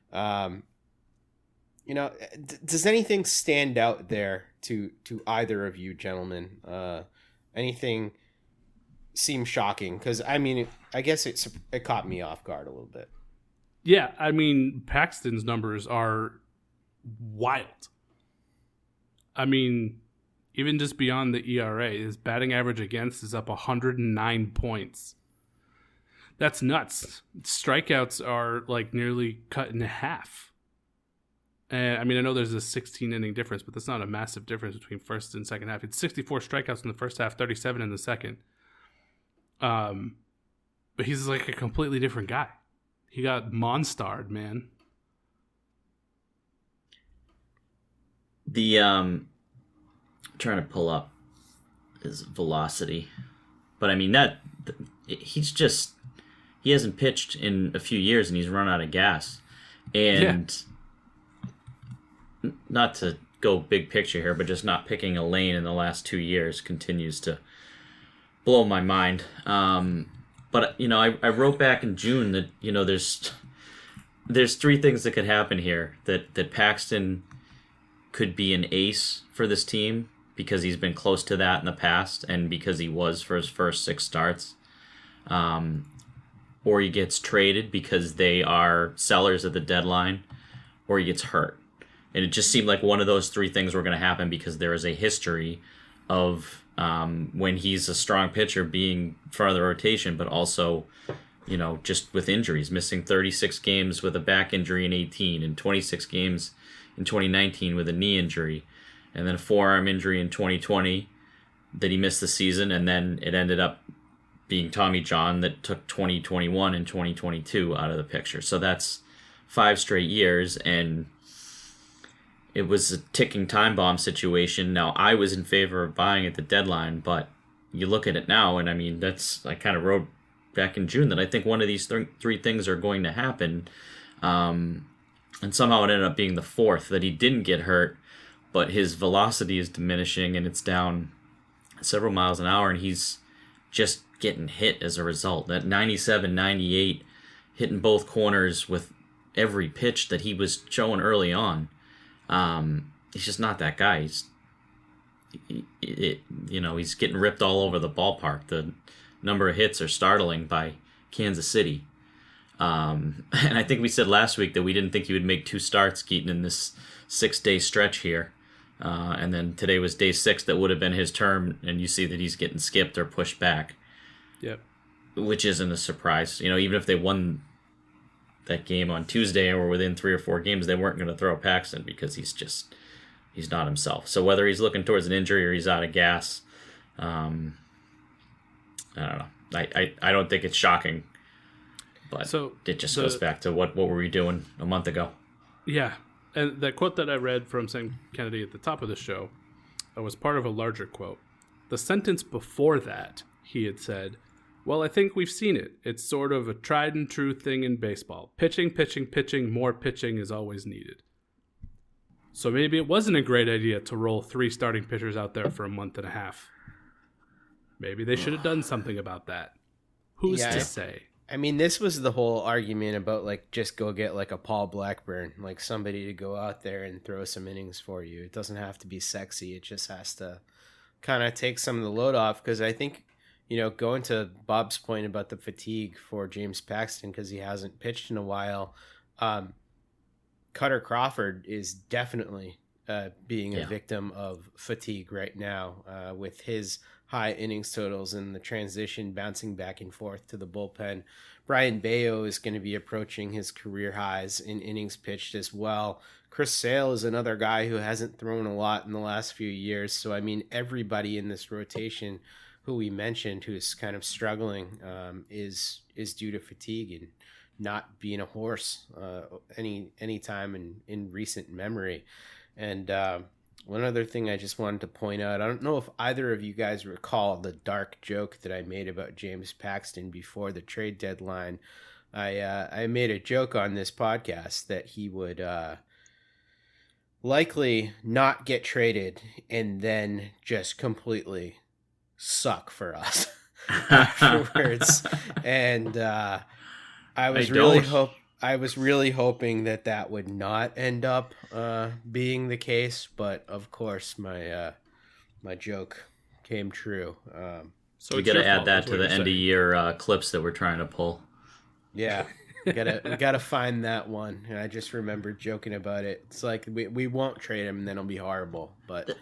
Speaker 5: Does anything stand out there to either of you gentlemen? Anything seem shocking? Because I guess it caught me off guard a little bit.
Speaker 7: Yeah, Paxton's numbers are wild. Even just beyond the ERA, his batting average against is up 109 points. That's nuts. Strikeouts are like nearly cut in half. And I know there's a 16-inning difference, but that's not a massive difference between first and second half. It's 64 strikeouts in the first half, 37 in the second. But he's like a completely different guy. He got monstered, man.
Speaker 6: I'm trying to pull up his velocity, but he hasn't pitched in a few years and he's run out of gas. And not to go big picture here, but just not picking a lane in the last 2 years continues to blow my mind. But I wrote back in June that there's 3 things that could happen here. That Paxton could be an ace for this team because he's been close to that in the past, and because he was for his first 6 starts. Or he gets traded because they are sellers at the deadline, or he gets hurt. And it just seemed like one of those 3 things were going to happen because there is a history of when he's a strong pitcher being front of the rotation, but also, just with injuries, missing 36 games with a back injury in 18 and 26 games in 2019 with a knee injury, and then a forearm injury in 2020 that he missed the season, and then it ended up being Tommy John that took 2021 and 2022 out of the picture. So that's 5 straight years, and it was a ticking time bomb situation. Now, I was in favor of buying at the deadline, but you look at it now, and I kind of wrote back in June that I think one of these 3 things are going to happen. And somehow it ended up being the fourth that he didn't get hurt, but his velocity is diminishing and it's down several miles an hour, and he's just getting hit as a result. That 97, 98, hitting both corners with every pitch that he was showing early on. He's just not that guy. He's getting ripped all over the ballpark. The number of hits are startling by Kansas City. And I think we said last week that we didn't think he would make 2 starts, Keaton, in this 6-day stretch here. And then today was day 6 that would have been his term, and you see that he's getting skipped or pushed back. Yep. Which isn't a surprise. Even if they won that game on Tuesday and were within 3 or 4 games, they weren't going to throw Paxton because he's not himself. So whether he's looking towards an injury or he's out of gas, I don't know. I don't think it's shocking, but it just goes back to what were we doing a month ago?
Speaker 7: Yeah. And the quote that I read from Sam Kennedy at the top of the show was part of a larger quote. The sentence before that, he had said, "Well, I think we've seen it. It's sort of a tried and true thing in baseball. Pitching, pitching, pitching, more pitching is always needed." So maybe it wasn't a great idea to roll 3 starting pitchers out there for a month and a half. Maybe they should have done something about that. Who's to say?
Speaker 5: I mean, this was the whole argument about, just go get, a Paul Blackburn, somebody to go out there and throw some innings for you. It doesn't have to be sexy. It just has to kind of take some of the load off, because I think, going to Bob's point about the fatigue for James Paxton because he hasn't pitched in a while, Cutter Crawford is definitely being a victim of fatigue right now with his high innings totals and the transition bouncing back and forth to the bullpen. Brian Bayo is going to be approaching his career highs in innings pitched as well. Chris Sale is another guy who hasn't thrown a lot in the last few years. So, I mean, everybody in this rotation who we mentioned who's kind of struggling is due to fatigue and not being a horse any time in recent memory. And one other thing I just wanted to point out, I don't know if either of you guys recall the dark joke that I made about James Paxton before the trade deadline. I made a joke on this podcast that he would likely not get traded and then just completely suck for us afterwards. And I was really hoping that would not end up being the case, but of course my joke came true.
Speaker 6: So we got to add that to the end of year clips that we're trying to pull.
Speaker 5: Yeah, we gotta find that one. And I just remembered joking about it. It's like we won't trade him, and then it'll be horrible. But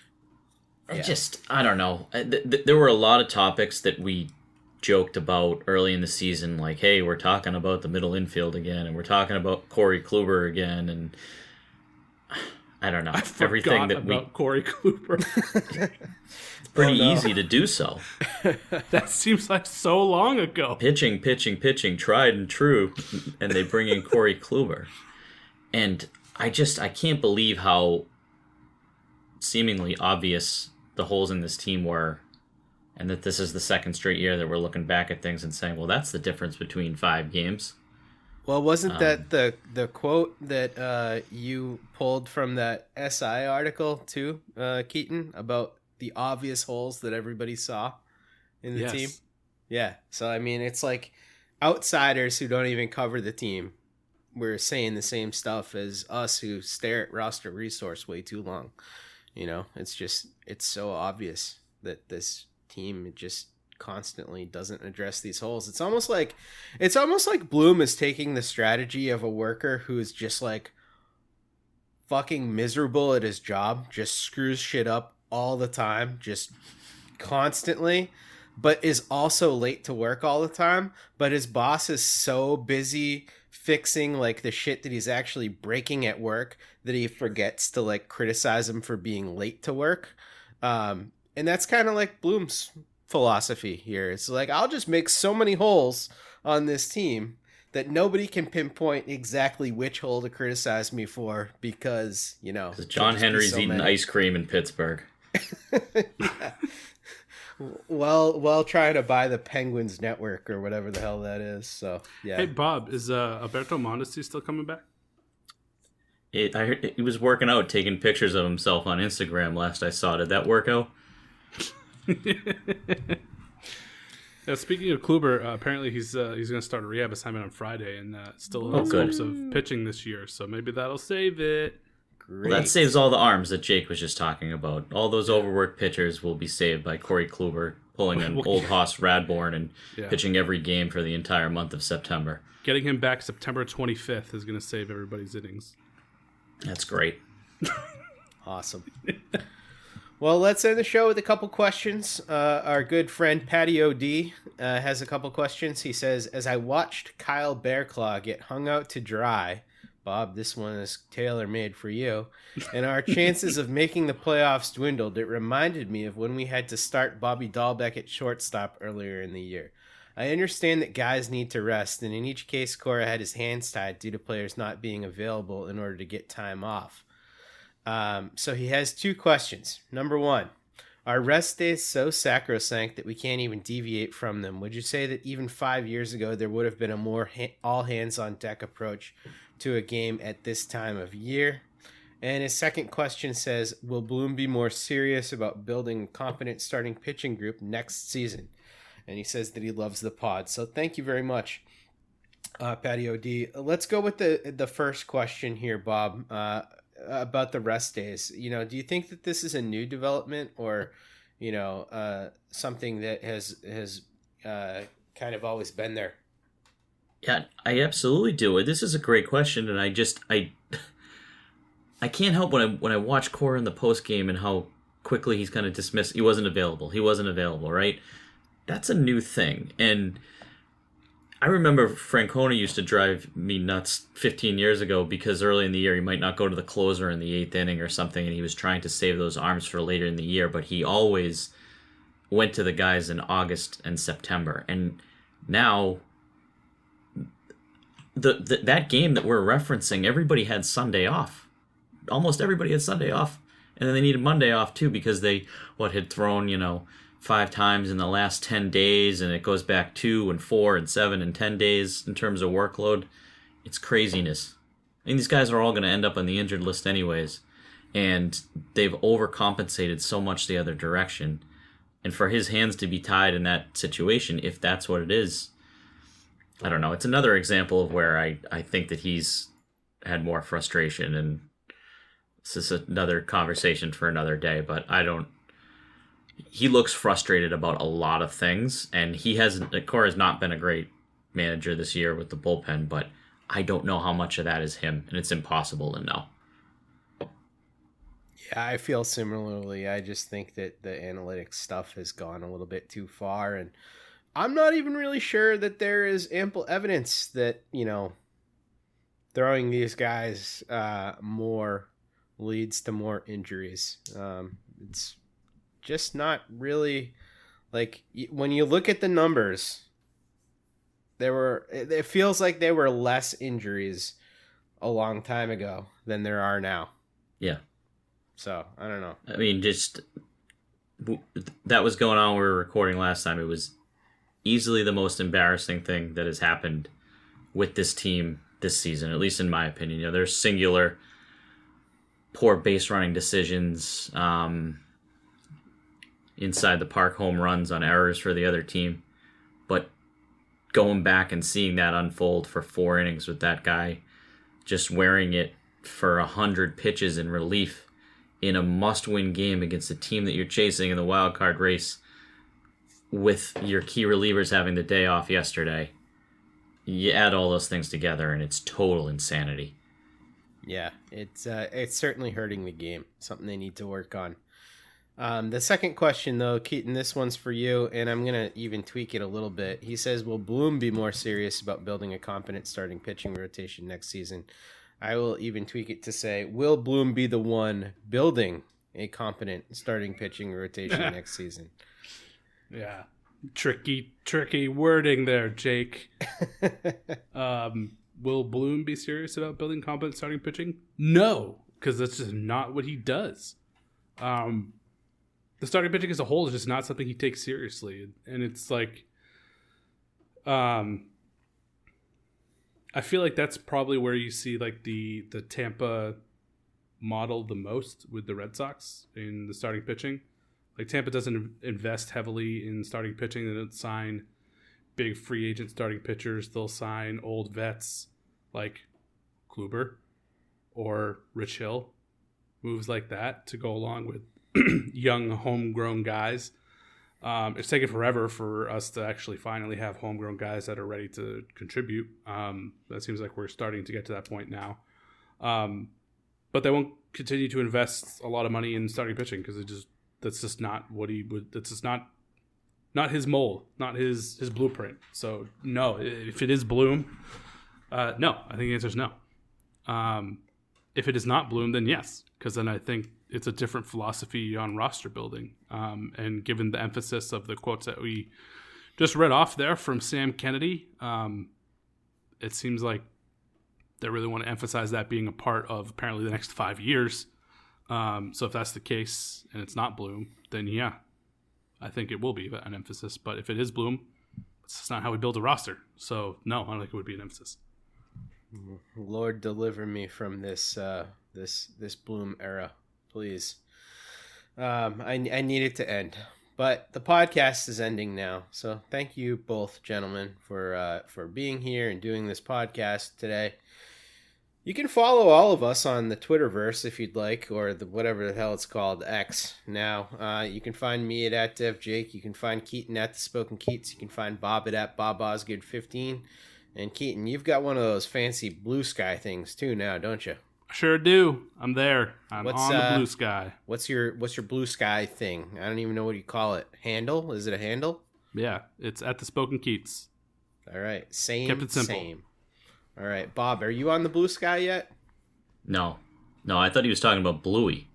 Speaker 6: I don't know. There were a lot of topics that we joked about early in the season, like, hey, we're talking about the middle infield again, and we're talking about Corey Kluber again, and I don't know.
Speaker 7: Everything that about Corey Kluber.
Speaker 6: It's pretty easy to do so.
Speaker 7: That seems like so long ago.
Speaker 6: Pitching, tried and true, and they bring in Corey Kluber. And I can't believe how seemingly obvious the holes in this team were, and that this is the second straight year that we're looking back at things and saying, well, that's the difference between 5 games.
Speaker 5: Well, wasn't that the quote that you pulled from that SI article too, Keaton, about the obvious holes that everybody saw in the team? Yeah. So, I mean, it's like outsiders who don't even cover the team were saying the same stuff as us who stare at roster resource way too long. It's so obvious that this team just constantly doesn't address these holes. It's almost like Bloom is taking the strategy of a worker who is just like fucking miserable at his job, just screws shit up all the time, just constantly, but is also late to work all the time. But his boss is so busy fixing like the shit that he's actually breaking at work that he forgets to like criticize him for being late to work. And that's kind of like Bloom's philosophy here. It's like, I'll just make so many holes on this team that nobody can pinpoint exactly which hole to criticize me for because,
Speaker 6: John Henry's eating ice cream in Pittsburgh.
Speaker 5: Yeah. Well, trying to buy the Penguins network or whatever the hell that is. So, yeah.
Speaker 7: Hey, Bob, is Alberto Mondesi still coming back?
Speaker 6: I heard he was working out, taking pictures of himself on Instagram last I saw. Did that work out?
Speaker 7: Now, speaking of Kluber, apparently he's going to start a rehab assignment on Friday, and still in
Speaker 6: good.
Speaker 7: hopes of pitching this year. So maybe that'll save it.
Speaker 5: Great.
Speaker 6: Well, that saves all the arms that Jake was just talking about. All those overworked pitchers will be saved by Corey Kluber pulling an old Hoss Radbourn and pitching every game for the entire month of September.
Speaker 7: Getting him back September 25th is going to save everybody's innings.
Speaker 6: That's great.
Speaker 5: Awesome. Well, let's end the show with a couple questions. Our good friend Patty O.D. Has a couple questions. He says, as I watched Kyle Bearclaw get hung out to dry, Bob, this one is tailor-made for you, and our chances of making the playoffs dwindled, it reminded me of when we had to start Bobby Dahlbeck at shortstop earlier in the year. I understand that guys need to rest, and in each case, Cora had his hands tied due to players not being available in order to get time off. So he has two questions. Number one, are rest days so sacrosanct that we can't even deviate from them? Would you say that even 5 years ago there would have been a more all-hands-on-deck approach to a game at this time of year? And his second question says, will Bloom be more serious about building a competent starting pitching group next season? And he says that he loves the pod. So thank you very much, Patty O.D. Let's go with the first question here, Bob, about the rest days. You know, do you think that this is a new development or, you know, something that has kind of always been there?
Speaker 6: Yeah, I absolutely do. This is a great question, and I can't help when I watch Cora in the post game and how quickly he's kind of dismissed. He wasn't available, right? That's a new thing, and I remember Francona used to drive me nuts 15 years ago because early in the year he might not go to the closer in the 8th inning or something, and he was trying to save those arms for later in the year, but he always went to the guys in August and September. And now that game that we're referencing, everybody had Sunday off. Almost everybody had Sunday off, and then they needed Monday off too because they had thrown 5 times in the last 10 days, and it goes back 2 and 4 and 7 and 10 days in terms of workload. It's craziness. I mean, these guys are all going to end up on the injured list anyways, and they've overcompensated so much the other direction. And for his hands to be tied in that situation, if that's what it is, I don't know. It's another example of where I think that he's had more frustration, and this is another conversation for another day, but he looks frustrated about a lot of things, and Cora has not been a great manager this year with the bullpen, but I don't know how much of that is him, and it's impossible to know.
Speaker 5: Yeah, I feel similarly. I just think that the analytics stuff has gone a little bit too far, and I'm not even really sure that there is ample evidence that, throwing these guys more leads to more injuries. It's just not really, like, when you look at the numbers, it feels like there were less injuries a long time ago than there are now.
Speaker 6: Yeah.
Speaker 5: So, I don't know.
Speaker 6: I mean, just that was going on when we were recording last time. It was easily the most embarrassing thing that has happened with this team this season, at least in my opinion. There's singular poor base running decisions, inside the park home runs on errors for the other team. But going back and seeing that unfold for 4 innings with that guy just wearing it for 100 pitches in relief in a must-win game against a team that you're chasing in the wild card race with your key relievers having the day off yesterday, you add all those things together and it's total insanity.
Speaker 5: Yeah, it's certainly hurting the game. Something they need to work on. The second question, though, Keaton, this one's for you, and I'm going to even tweak it a little bit. He says, will Bloom be more serious about building a competent starting pitching rotation next season? I will even tweak it to say, will Bloom be the one building a competent starting pitching rotation next season?
Speaker 7: Yeah. Tricky wording there, Jake. Will Bloom be serious about building competent starting pitching? No, because that's just not what he does. The starting pitching as a whole is just not something he takes seriously. And it's like, I I feel like that's probably where you see like the Tampa model the most with the Red Sox in the starting pitching. Like Tampa doesn't invest heavily in starting pitching. They don't sign big free agent starting pitchers. They'll sign old vets like Kluber or Rich Hill, moves like that to go along with young homegrown guys. It's taken forever for us to actually finally have homegrown guys that are ready to contribute. That seems like we're starting to get to that point now. But they won't continue to invest a lot of money in starting pitching because that's just not what he would. That's just not his mold, not his blueprint. So no, if it is Bloom, no. I think the answer is no. If it is not Bloom, then yes, because then I think it's a different philosophy on roster building. And given the emphasis of the quotes that we just read off there from Sam Kennedy, it seems like they really want to emphasize that being a part of apparently the next 5 years. So if that's the case and it's not Bloom, then yeah, I think it will be an emphasis. But if it is Bloom, it's just not how we build a roster. So no, I don't think it would be an emphasis.
Speaker 5: Lord, deliver me from this this Bloom era, please. I need it to end, but the podcast is ending now. So thank you both, gentlemen, for being here and doing this podcast today. You can follow all of us on the Twitterverse if you'd like, or the whatever the hell it's called, X now. You can find me at @DevJake. You can find Keaton at The Spoken Keats. You can find Bob at BobOsgood15. And Keaton, you've got one of those fancy blue sky things too now, don't you?
Speaker 7: Sure do. I'm there. I'm on the blue sky.
Speaker 5: What's your blue sky thing? I don't even know what you call it. Handle? Is it a handle?
Speaker 7: Yeah, it's at The Spoken Keats.
Speaker 5: All right. Same.
Speaker 7: Kept it simple.
Speaker 5: Same. All right. Bob, are you on the blue sky yet?
Speaker 6: No, I thought he was talking about Bluey.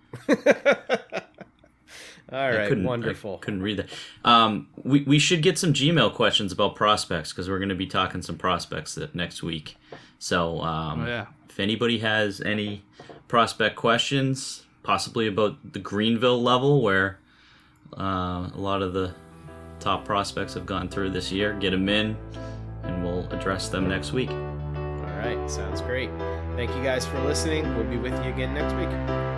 Speaker 5: All right, wonderful.
Speaker 6: I couldn't read that. We should get some Gmail questions about prospects because we're going to be talking some prospects next week. So if anybody has any prospect questions, possibly about the Greenville level where a lot of the top prospects have gone through this year, get them in and we'll address them next week.
Speaker 5: All right, sounds great. Thank you guys for listening. We'll be with you again next week.